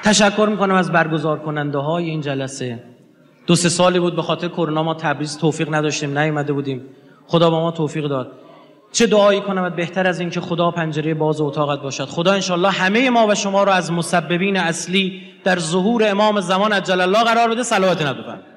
تشکر میکنم از برگزار کننده های این جلسه. دو سه سالی بود به خاطر کرونا ما تبریز توفیق نداشتیم، نیومده بودیم، خدا با ما توفیق داد. چه دعایی کنم بهتر از این که خدا پنجره باز اتاقت باشد. خدا انشالله همه ما و شما رو از مسببین اصلی در ظهور امام زمان عجل الله قرار بده. صلوات نبی بفرمایید.